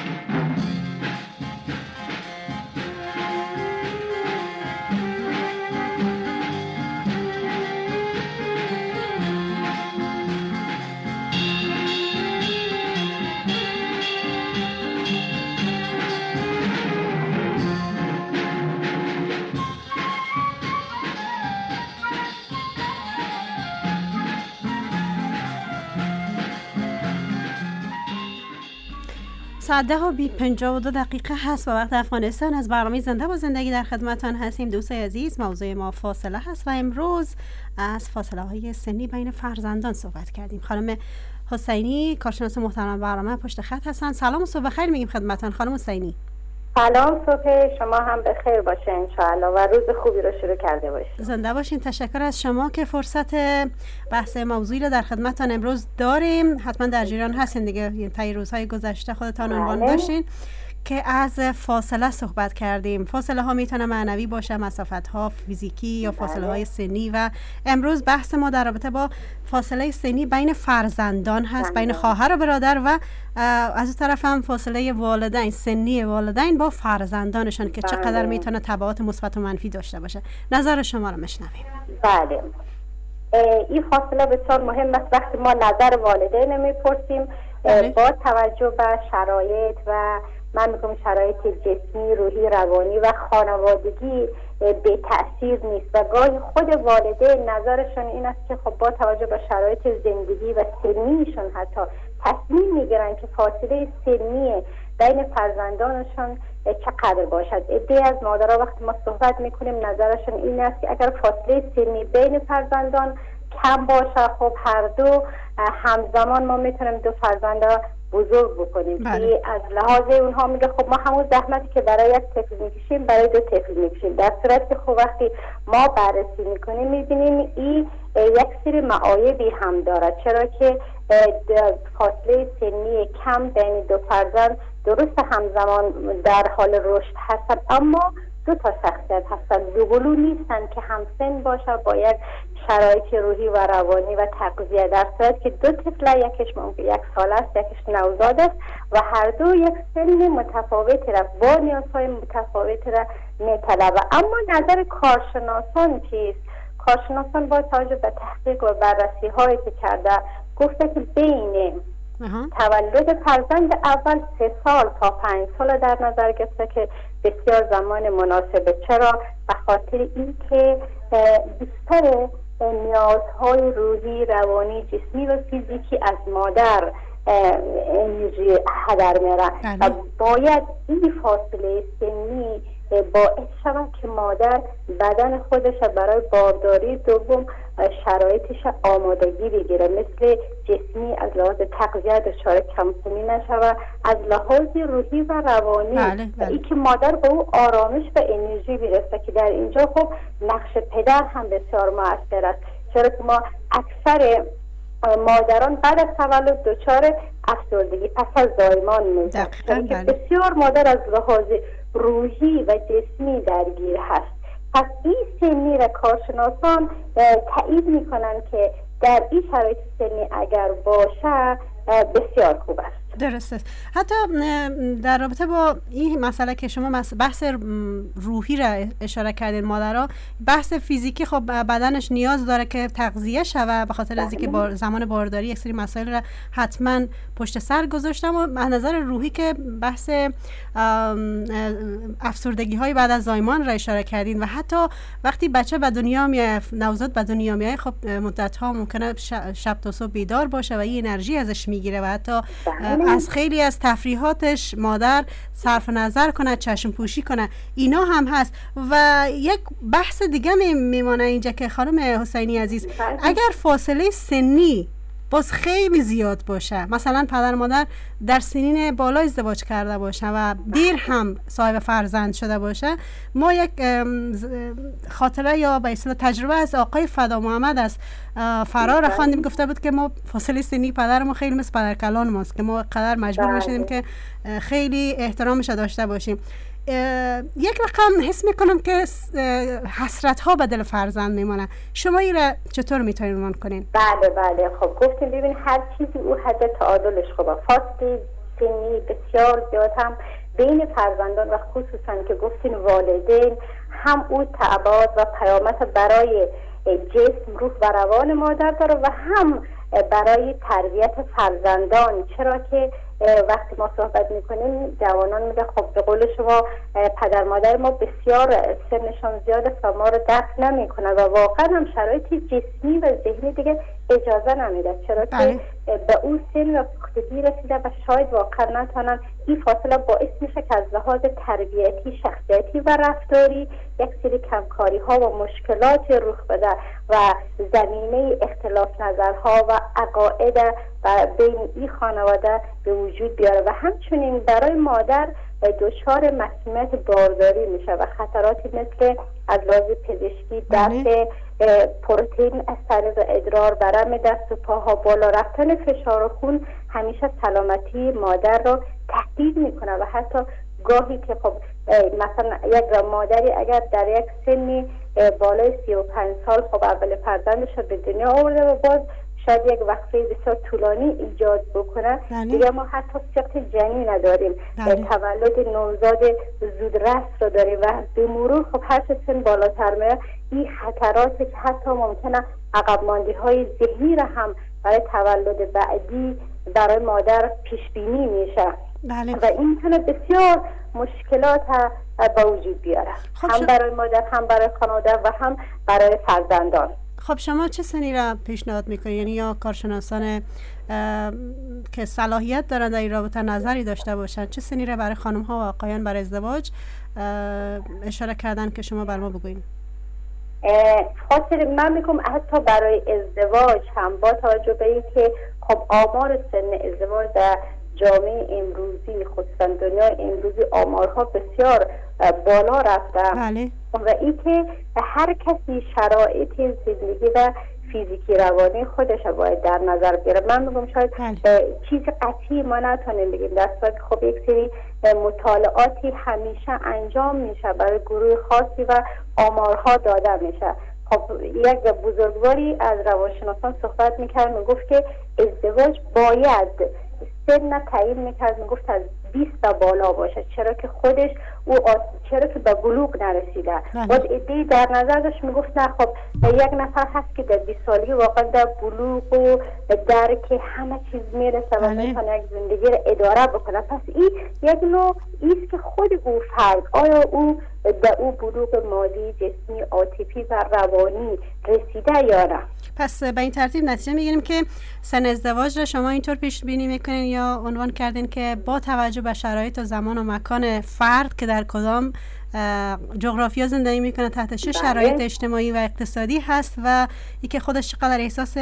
ساعت ده و بی پنجاه و دو دقیقه هست و وقت افغانستان. از برنامه زنده با زندگی در خدمتان هستیم. دوستای عزیز، موضوع ما فاصله هست و امروز از فاصله های سنی بین فرزندان صحبت کردیم. خانم حسینی، کارشناس محترم برنامه، پشت خط هستن. سلام و صبح بخیر میگیم خدمتان خانم حسینی. سلام، صبح شما هم بخیر باشه انشاءالله و روز خوبی رو شروع کرده باشید. زنده باشین. تشکر از شما که فرصت بحث موضوعی رو در خدمتتان امروز داریم. حتما در جریان هستین دیگه، طی روزهای گذشته خودتان عنوان داشتین که از فاصله صحبت کردیم. فاصله ها میتونه معنوی باشه، مسافت ها فیزیکی یا فاصله های سنی، و امروز بحث ما در رابطه با فاصله سنی بین فرزندان هست، بین خواهر و برادر، و از اون طرف هم فاصله والدین، سنی والدین با فرزندانشون که چقدر میتونه تبعات مثبت و منفی داشته باشه. نظر شما رو میشنویم. بله، این فاصله بسیار مهم است. وقتی ما نظر والدین میپرسیم با توجه به شرایط و من میگم شرایط جسمی، روحی، روانی و خانوادگی به تأثیر نیست و گاهی خود والدین نظرشون این است که خب با توجه به شرایط زندگی و سنیشون حتی تصمیم میگیرن که فاصله سنی بین فرزندانشون چقدر باشد. عده از مادرها وقتی ما صحبت میکنیم نظرشون این است که اگر فاصله سنی بین فرزندان کم باشه، خب هر دو همزمان ما میتونیم دو فرزند بزرگ بکنیم. بله. از لحاظ اونها میگه خب ما همون زحمتی که برای یک طفل میکشیم برای دو طفل میکشیم، در صورتی که خب وقتی ما بررسی میکنیم میبینیم این یک سری معایبی هم دارد، چرا که فاصله سنی کم بین دو فرزند درست همزمان در حال رشد هستند، اما دو دو تا شخصیت هستن، دوقلو نیستن که همسن باشه با یک شرایط روحی و روانی و تغذیه، در صورت که دو طفل، یکیش ممکن یک سال است یکیش نوزاد است و هر دو یک سن متفاوتی را با نیازهای متفاوتی را میطلبه. اما نظر کارشناسان چیست؟ کارشناسان با توجه به تحقیق و بررسی هایی که کرده گفته که بین تولد فرزند اول سه سال تا پنج سال در نظر گرفته که بسیار زمان مناسبه. چرا؟ به خاطر اینکه بیشتر نیازهای روحی، روانی، جسمی و فیزیکی از مادر انرژی هدر میره و باید این فاصله سنی باعث شود که مادر بدن خودش برای بارداری دوم شرایطش آمادگی بگیره، مثل جسمی از لحاظ تغذیه دچار کم‌سنی نشود، از لحاظ روحی و روانی بله، بله. این که مادر به او آرامش و انرژی برسه که در اینجا خب نقش پدر هم بسیار مؤثر است. چرا که ما اکثر مادران بعد از تولد دچار افسردگی پس از زایمان میشن که بسیار مادر از لحاظ روحی و جسمی درگیر هست. پس این سنی را کارشناسان تایید میکنن که در این شرایط سنی اگر باشه بسیار خوب است. درست است. حتی در رابطه با این مسئله که شما بحث روحی را اشاره کردین، مادرها بحث فیزیکی خب بدنش نیاز داره که تغذیه شود، به خاطر از اینکه بار زمان بارداری یک سری مسائل را حتما پشت سر گذاشتم. و از نظر روحی که بحث افسردگی های بعد از زایمان را اشاره کردین و حتی وقتی بچه به دنیا میاد، نوزاد به دنیا میاد، خب مدت ها ممکنه شب تا صبح بیدار باشه و این انرژی ازش میگیره و حتی از خیلی از تفریحاتش مادر صرف نظر کنه، چشم پوشی کنه، اینا هم هست. و یک بحث دیگه میمانه اینجا که خانم حسینی عزیز، اگر فاصله سنی باز خیلی زیاد باشه، مثلا پدر مادر در سنین بالا ازدواج کرده باشه و دیر هم صاحب فرزند شده باشه، ما یک خاطره یا به اصطلاح تجربه از آقای فدا محمد از فرار خواندیم، گفته بود که ما فاصله سنی پدر ما خیلی مثل پدر کلان ماست که ما قدر مجبور میشدیم که خیلی احترامش داشته باشیم. یک رقم حس میکنم که حسرت ها به دل فرزند میمونه. شما این را چطور میتونید عنوان کنین؟ بله بله خب گفتیم ببین هر چیزی او حد تعادلش خوبه. فاصله سنی بسیار زیاد هم بین فرزندان و خصوصا که گفتین والدین هم او تبعات و پیامد برای جسم، روح و روان مادر داره و هم برای تربیت فرزندان. چرا که وقتی ما صحبت میکنیم جوانان میگه خب به قول شما پدر مادر ما بسیار سنشان زیاده و ما رو درک نمیکنه و واقعا هم شرایط جسمی و ذهنی دیگه اجازه نمیده، چرا که به اون سن و پختگی رسیده و شاید واقعا نتونن. این فاصله باعث میشه که از لحاظ تربیتی، شخصیتی و رفتاری یک سری کمکاری ها و مشکلات رخ بده و زمینه اختلاف نظرها و عقاید و بین این خانواده به وجود بیاره و همچنین برای مادر دچار مسئولیت بارداری میشه و خطراتی مثل از لحاظ پزشکی دفع پروتئین از طریق ادرار، برم دست و پاها، بالا رفتن فشار خون همیشه سلامتی مادر رو تهدید میکنه و حتی گاهی که خب مثلا یک مادری اگر در یک سنی بالای سی و پنج سال خب اول فرزندش رو به دنیا آورده و باز شاید یک وقفه بسیار طولانی ایجاد بکنه، دیگه ما حتی سقط جنین نداریم، تولد نوزاد زودرس رو داریم و به مرور خب هر چه سن بالاتر میره این خطراتی که حتی ممکنه عقب ماندی های ذهنی را هم برای تولد بعدی برای مادر پیش بینی میشه. بله. و این میتونه بسیار مشکلات به وجود بیاره، خب هم شما... برای مادر، هم برای خانواده و هم برای فرزندان. خب شما چه سنی را پیشنهاد میکنید؟ یعنی یا کارشناسان که صلاحیت دارن در این رابطه نظری داشته باشن، چه سنی را برای خانم ها و آقایان برای ازدواج اشاره کردن که شما بر ما بگوین؟ خاطر من میگم حتی برای ازدواج هم با توجه به این که خب آمار سن ازدواج در جامعه امروزی خصوصا دنیای امروزی آمارها بسیار بالا رفته. بله. و این که هر کسی شرایط زندگی و فیزیکی روانی خودش باید در نظر بگیره. من میگم شاید چیز قطعی ما نتونیم بگیم، در صورتی که خب یک سری مطالعاتی همیشه انجام میشه برای گروه خاصی و آمارها داده میشه. خب یک بزرگواری از روانشناسان صحبت میکرد، میگفت که ازدواج باید سن تعیین میکرد، میگفت از بیست تا بالا باشه، چرا که خودش او چرا که به بلوغ نرسیده. بعد ایده در نظر داشت، میگفت نه خب یک نفر هست که در بیست سالگی واقعا در بلوغ و درک همه چیز میرسه و میتونه یک زندگی رو اداره بکنه. پس این یک نوع ایست که خود او فرد آیا او در او بلوغ مادی، جسمی، عاطفی و روانی رسیده یا نه. پس به این ترتیب نتیجه میگیریم که سن ازدواج را شما اینطور پیش بینی میکنین یا عنوان کردین که با توجه به شرایط و زمان و مکان فرد که در کدام جغرافیا زندگی میکنه، تحت چه شرایط اجتماعی و اقتصادی هست و اینکه خودش چقدر احساس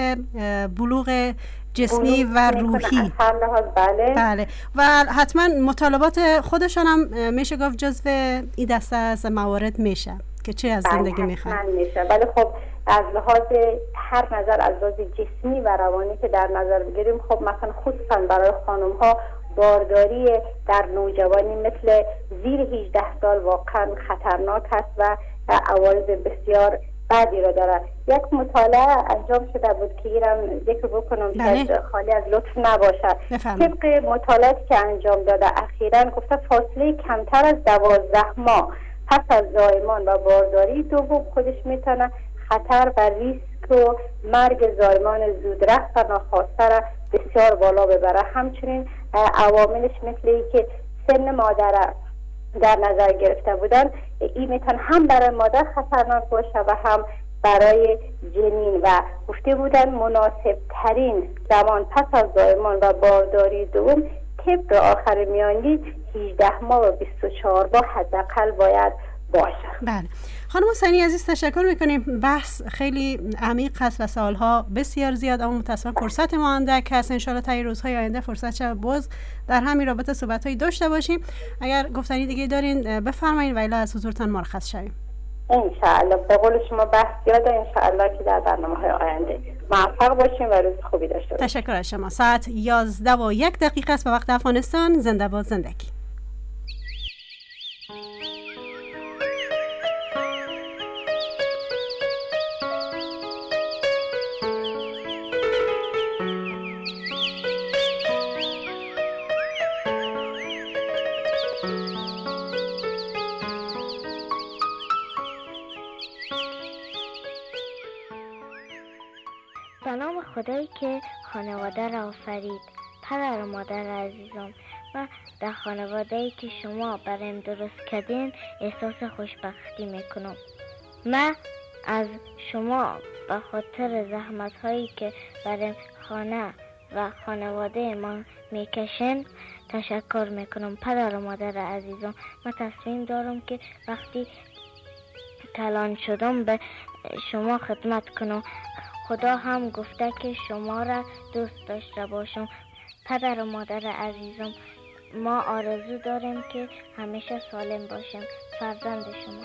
بلوغ جسمی و روحی. بله. بله. و حتما مطالبات خودشان هم میشه گفت جزو این دسته از موارد میشه که چه از زندگی میخوان. میشه. ولی خب از لحاظ هر نظر از لحاظ جسمی و روانی که در نظر بگیریم، خب مثلا خصوصا برای خانم ها بارداری در نوجوانی مثل زیر هجده سال واقعا خطرناک است و عوارض بسیار بعدی را داره. یک مطالعه انجام شده بود که ایرم ذکر بکنم که خالی از لطف نباشد. طبق مطالعاتی که انجام داده اخیراً گفته فاصله کمتر از دوازده ماه پس از زایمان و بارداری دوم خودش میتونه خطر و ریسک و مرگ زایمان زودرس و ناخواسته را بسیار بالا ببره. همچنین عواملش مثل ای که سن مادر در نظر گرفته بودن، این میتونه هم برای مادر خطرناک باشه و هم برای جنین و گفته بودن مناسب ترین زمان پس از زایمان و بارداری دوم طبق آخر میانی هجده ماه و بیست و چهار ماه حداقل باید باشه. بله. خانم حسینی عزیز تشکر میکنیم. بحث خیلی عمیق هست و سوالها بسیار زیاد، اما متاسفانه فرصت ما اندک هست. ان شاءالله تا روزهای آینده فرصت شه باز در همین رابطه صحبت‌هایی داشته باشیم. اگر گفتنی دیگه دارین بفرمایید و الا از حضورتان مرخص شویم. ان شاء الله. به قول شما بحث زیاده، ان شاء الله که در برنامه‌های آینده موفق باشیم و روز خوبی داشته باشیم. تشکر از شما. ساعت یازده و یک دقیقه است به وقت افغانستان. زنده باد زندگی. سلام خدایی که خانواده را آفرید، پدر و مادر عزیزم، و در خانواده‌ای که شما برایم درست کردین احساس خوشبختی میکنم. من از شما به خاطر زحمت هایی که برای خانه و خانواده ما میکشن تشکر میکنم. پدر و مادر عزیزم، من تصمیم دارم که وقتی کلان شدم به شما خدمت کنم. خدا هم گفته که شما را دوست داشته باشم. پدر و مادر عزیزم، ما آرزو داریم که همیشه سالم باشیم. فرزند شما.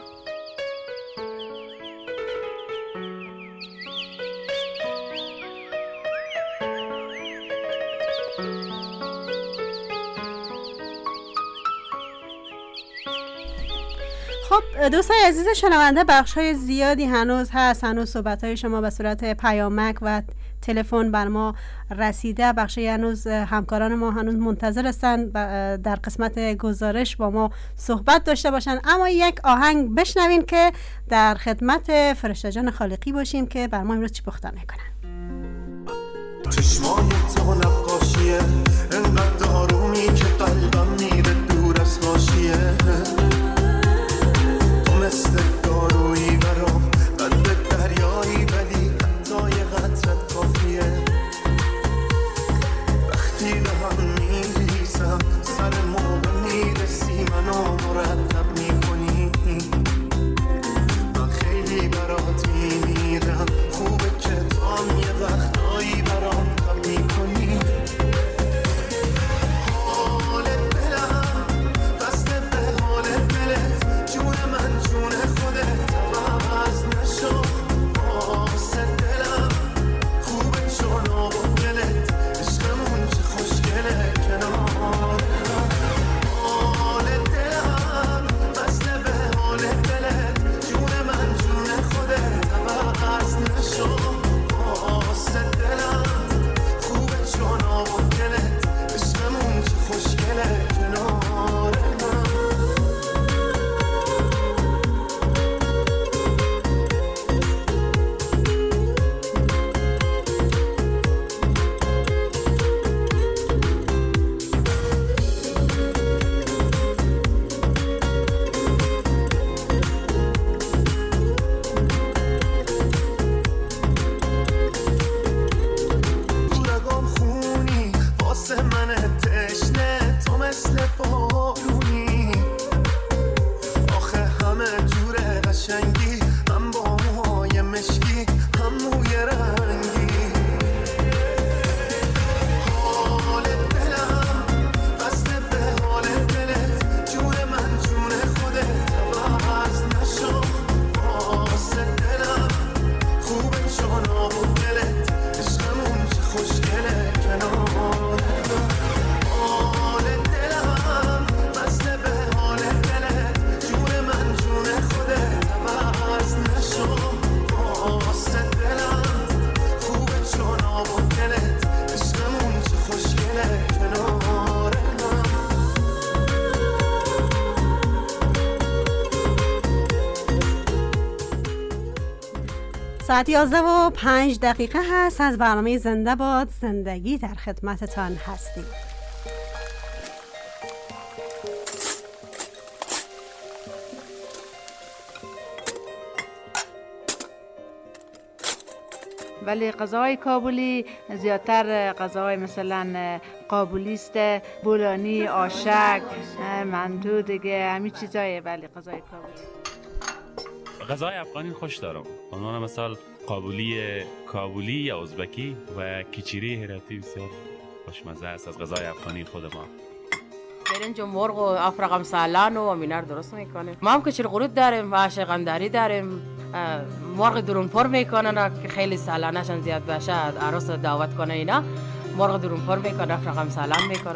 خب دوستای عزیز شنونده، بخش‌های زیادی هنوز هست، هنوز صحبت‌های شما به صورت پیامک و تلفن بر ما رسیده. بخشی هنوز همکاران ما هنوز منتظر هستن در قسمت گزارش با ما صحبت داشته باشن، اما یک آهنگ بشنوین که در خدمت فرشته جان خالقی باشیم که بر ما امروز چی پخته میکنن. چشمای تو نقاشیه، انقدر آرومی که قلبم میره دور از حاشیه. تو مثل دارویی برام، قلب دریایی ولی حتی یه قطرت کافیه. وقتی به هم میریزم سر موقع میرسی منو مرتب میکنی. من خیلی برات میمیرم، خوبه که تو هم یه وقتایی برام تب میکنی. ساعت یازده و پنج دقیقه هست از برنامه زنده باد زندگی در خدمتتان هستیم. ولی غذاهای کابلی زیادتر غذاهای مثلا قابلی است، بولانی، آشک، مندو دیگه همین چیزایه. ولی غذای کابلی غذای افغانی خوش دارم. عنوان مثال قابلی کابلی یا ازبکی و کیچیری هراتی بسیار خوشمزه است از غذای افغانی خود ما. برنج و مرغ و افرقم سالان و امینار درست میکنیم. ما هم کچر قرود داریم و شقندری داریم. مرغ درونپر میکنن که خیلی سالانشان زیاد باشه، عروس دعوت کنه اینا مرغ درونپر میکنن، افرقم سالان میکنن.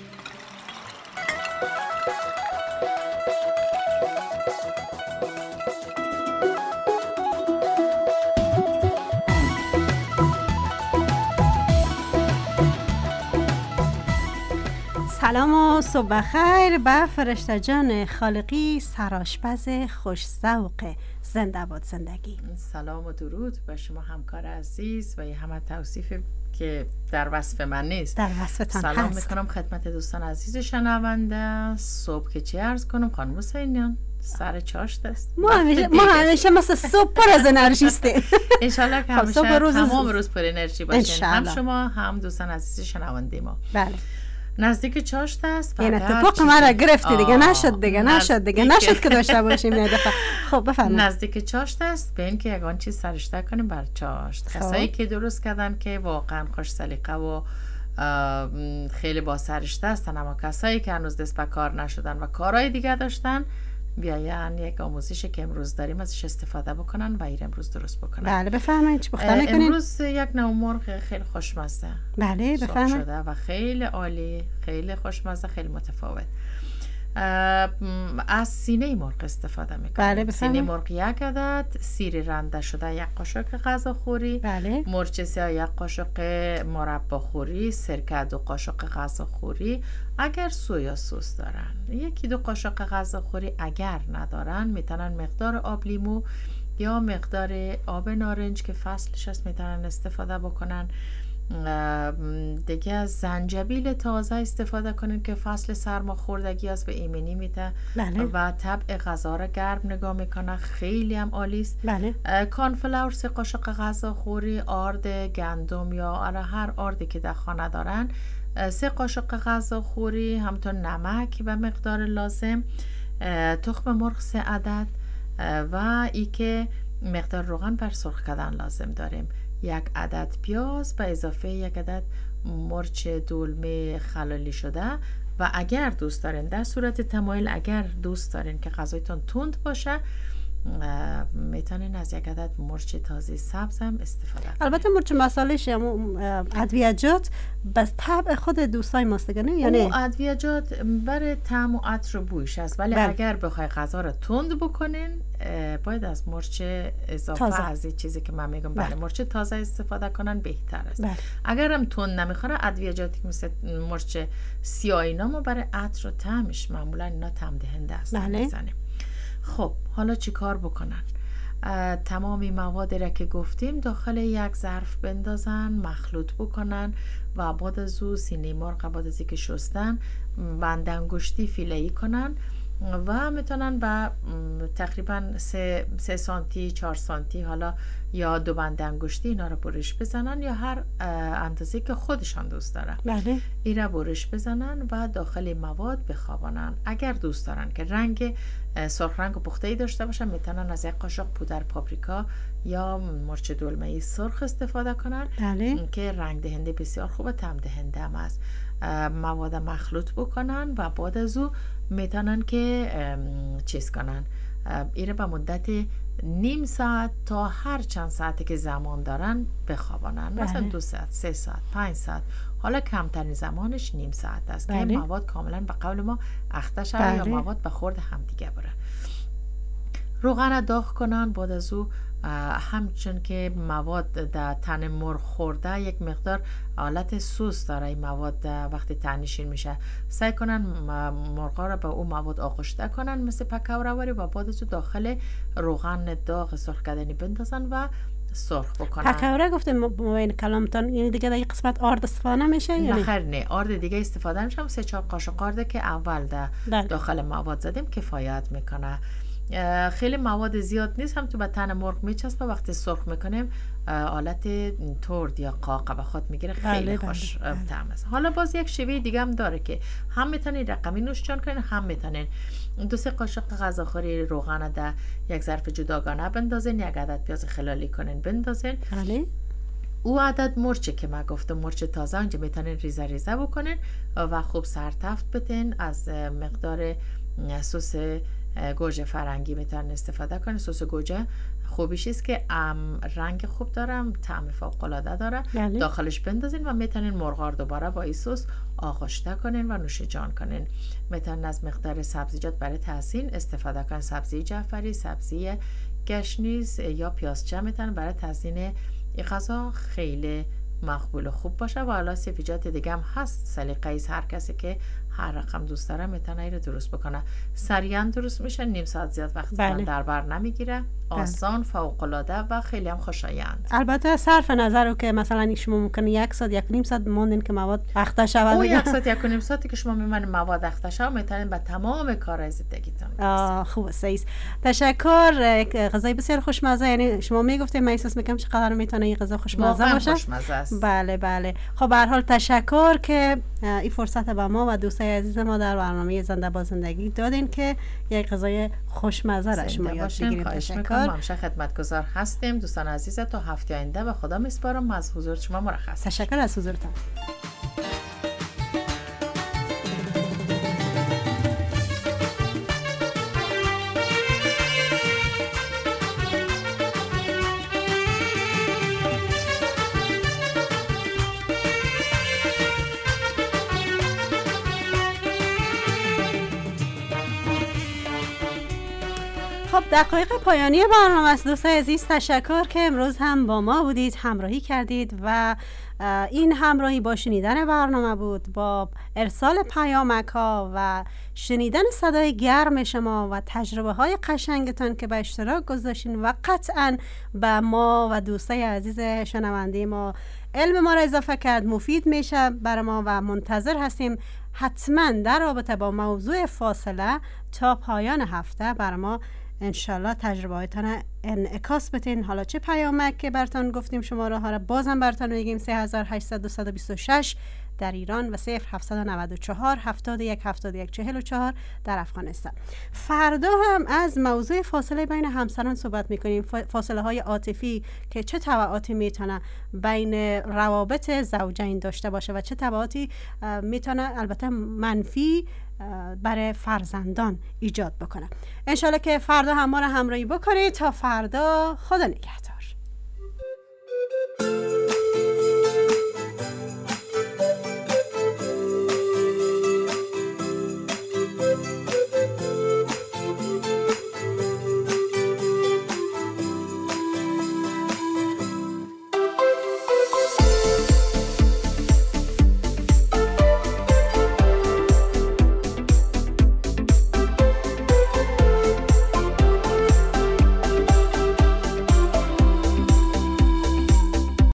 سلام و صبح بخیر به فرشته جان خالقی، سرآشپز خوش ذوق زنده باد زندگی. سلام و درود به شما همکار عزیز و همه توصیف که در وصف من نیست، در وصفتان هست. سلام میکنم خدمت دوستان عزیز شنونده. صبح که چی عرض کنم خانم حسینیان، سر چاشت است. ما همیشه ما همیشه مثل صبح پر از انرژیستیم. ان شاءالله که همیشه تمام روز پر انرژی باشین، هم شما هم دوستان عزیز شنونده ما. بله. نزدیک چاشت است. این اتفاق ما را گرفتی دیگه، نشد دیگه نشد دیگه نشد که داشته باشیم یه دفعه. خب بفرمایید. نزدیک چاشت است، به این که یگان چیز سرشته کنیم بر چاشت. کسایی که درست کردن که واقعا خوش سلیقه و خیلی با سرشته هستن، اما کسایی که هنوز دست به کار نشدن و کارهای دیگه داشتن بیاین یک آموزشی که امروز داریم ازش استفاده بکنن و ایر امروز درست بکنن. بله بفرمایید چی پخته میکنین؟ امروز یک نوع مرغ خیلی خوشمزه. بله بفرمایید. شده و خیلی عالی، خیلی خوشمزه، خیلی متفاوت. از سینه مرغ استفاده میکنیم. بله بفرمایید. سینه مرغ یک عدد، سیر رنده شده یک قاشق غذاخوری، بله. مرچ سیاه یک قاشق مربا خوری، سرکه دو قاشق غذاخوری. اگر سویا سس دارن یکی دو قاشق غذاخوری، اگر ندارن میتونن مقدار آب لیمو یا مقدار آب نارنج که فصلش هست میتونن استفاده بکنن. دیگه از زنجبیل تازه استفاده کنین که فصل سرماخوردگی است و ایمنی میده. بله. و طبع غذا را گرم نگاه میکنه، خیلی هم عالی است. بله. کارنفلاور سه قاشق غذاخوری، آرد گندم یا هر آردی که در خانه دارن سه قاشق غذاخوری، همونطور نمک به مقدار لازم، تخم مرغ سه عدد و ای که مقدار روغن بر سرخ کردن لازم داریم. یک عدد پیاز به اضافه یک عدد مرچ دلمه خلالی شده. و اگر دوست دارین در صورت تمایل، اگر دوست دارین که غذایتون تند باشه، میتونین از یک عدد مرچ تازه سبز هم استفاده کنین. البته مرچ مساله‌ش یا ادویجات بس طبع خود دوستای ماستگانه یا نه؟ ادویجات برای طعم و عطر و بویش است، ولی بله. اگر بخوای غذا رو تند بکنین باید از مرچ اضافه تازه. از این چیزی که من میگم بله, بله. مرچ تازه استفاده کنن بهتر است. بله. اگر هم تند نمیخوره ادویجاتی که مثل مرچ سیاه اینا ما برای عطر و طعمش معمولا اینا طعم دهنده هستن. بله. میزنیم. خب حالا چی کار بکنن؟ تمامی مواد را که گفتیم داخل یک ظرف بندازن، مخلوط بکنن و بعد از او سینه مرغ بعد از اینکه شستن بند انگشتی فیله‌ای کنن و میتونن با تقریبا سه, سه سانتی چهار سانتی حالا یا دو بند انگشتی اینا رو برش بزنن یا هر اندازه که خودشان دوست دارن. بله. این رو برش بزنن و داخل مواد بخوابانن. اگر دوست دارن که رنگ سرخ رنگ و پخته‌ای داشته باشن میتونن از یک قاشق پودر پاپریکا یا مرچ دلمه‌ای سرخ استفاده کنن. بله. که رنگ دهنده بسیار خوبه، طعم دهنده هم است. مواد مخلوط بکنن و بعد از او میتونن که چیز کنن، ایره به مدت نیم ساعت تا هر چند ساعتی که زمان دارن بخوابانن. بله. مثلا دو ساعت، سه ساعت، پنج ساعت، حالا کمترین زمانش نیم ساعت است. بله. که مواد کاملا به قول ما اخته شود. بله. یا مواد به خورد هم دیگه بره. روغن داغ کنن، بعد از او همچون که مواد در تن مرغ خورده یک مقدار حالت سوس داره این مواد وقتی تنشین میشه، سعی کنن مرغا را به اون مواد آغشته کنن مثل پکوره وری و بعد از او داخل روغن داغ سرخ کردنی بندازن و سرخ بکنن. تکوره گفتیم موین کلامتان، یعنی دیگه در این قسمت آرد استفاده نمیشه؟ نه خیر نه، آرد دیگه استفاده نمیشه. سه چهار قاشق آرد که اول در داخل مواد زدیم کفایت میکنه. خیلی مواد زیاد نیست، هم تو به تن مرغ میچسبه. وقتی سرخ میکنیم حالت ترد یا قاقه خود میگیره، خیلی بله خوش بله. طعم است. حالا باز یک شیوه دیگه هم داره که هم میتونین رقمی نوشجان کنین، هم میتونین دو سه قاشق غذاخوری روغن در یک ظرف جداگانه بندازین، یک عدد پیاز خلالی کنین بندازین. بله. او عدد مرچه که من گفتم مرچ تازه اونجا میتونین ریزه ریزه بکنین و خوب سرتفت بتین. از مقدار سس گوجه فرنگی میتونن استفاده کنین. سس گوجه خوبیش است که رنگ خوب داره، طعم فوق العاده داره. بله. داخلش بندازین و میتونین مرغ دوباره با این سس آغشته کنین و نوش جان کنین. میتونین از مقدار سبزیجات برای تحسین استفاده کنین. سبزی جعفری، سبزی گشنیز یا پیازچه میتونین برای تحسین این غذا خیلی مقبول و خوب باشه. و حالا سبزیجات دیگه هم هست، سلیقه ایست. هر کسی که هر رقم دوست داره میتونه این رو درست بکنه. سریعا درست میشه، نیم ساعت زیاد وقت بله. در بر نمیگیره. آسان، فوق العاده و خیلی هم خوشایند. البته صرف نظر رو که مثلا شما ممکنه یک ساعت یک نیم ساعت موندین که مواد اخته شود. او یک ساعت یک نیم ساعتی که شما میمونید مواد اخته شود میتونین به تمام کارهای زندگیتون برسید. خوب است. تشکر. غذای بسیار خوشمزه. یعنی شما میگفتید من احساس میکنم چقدر میتونه این غذا خوشمزه باشه. خوشمزه است. بله بله. خب به هر حال تشکر که این فرصت به ما و دوستای عزیز ما در برنامه زنده با زندگی دادین که یک غذای خوشمزه را شما یاد بگیرید. تشکر. خدمتگزار هستیم. دوستان عزیز تا هفته آینده به خدا میسپارم. از حضور شما مرخص. تشکر از حضورتان. خب دقایق پایانی برنامه است. دوستان عزیز تشکر که امروز هم با ما بودید، همراهی کردید و این همراهی با شنیدن برنامه بود، با ارسال پیامک ها و شنیدن صدای گرم شما و تجربه های قشنگتان که به اشتراک گذاشتین و قطعا به ما و دوستای عزیز شنونده ما علم ما را اضافه کرد، مفید میشه برای ما و منتظر هستیم حتما در رابطه با موضوع فاصله تا پایان هفته برای ما انشالله تجربه هایتان انعکاس بتین. حالا چه پیامک که براتون گفتیم شماره ها را بازم براتون میگیم سه هزار و هشتصد و بیست و شش در ایران و صفر هفتصد و نود و چهار هفتاد و یک هفتاد و یک چهل و چهار در افغانستان. فردا هم از موضوع فاصله بین همسران صحبت میکنیم، فاصله های عاطفی که چه تبعاتی میتونه بین روابط زوجین داشته باشه و چه تبعاتی میتونه البته منفی برای فرزندان ایجاد بکنه. انشالله که فردا هم ما را همراهی بکنید. تا فردا، خدا نگهدار.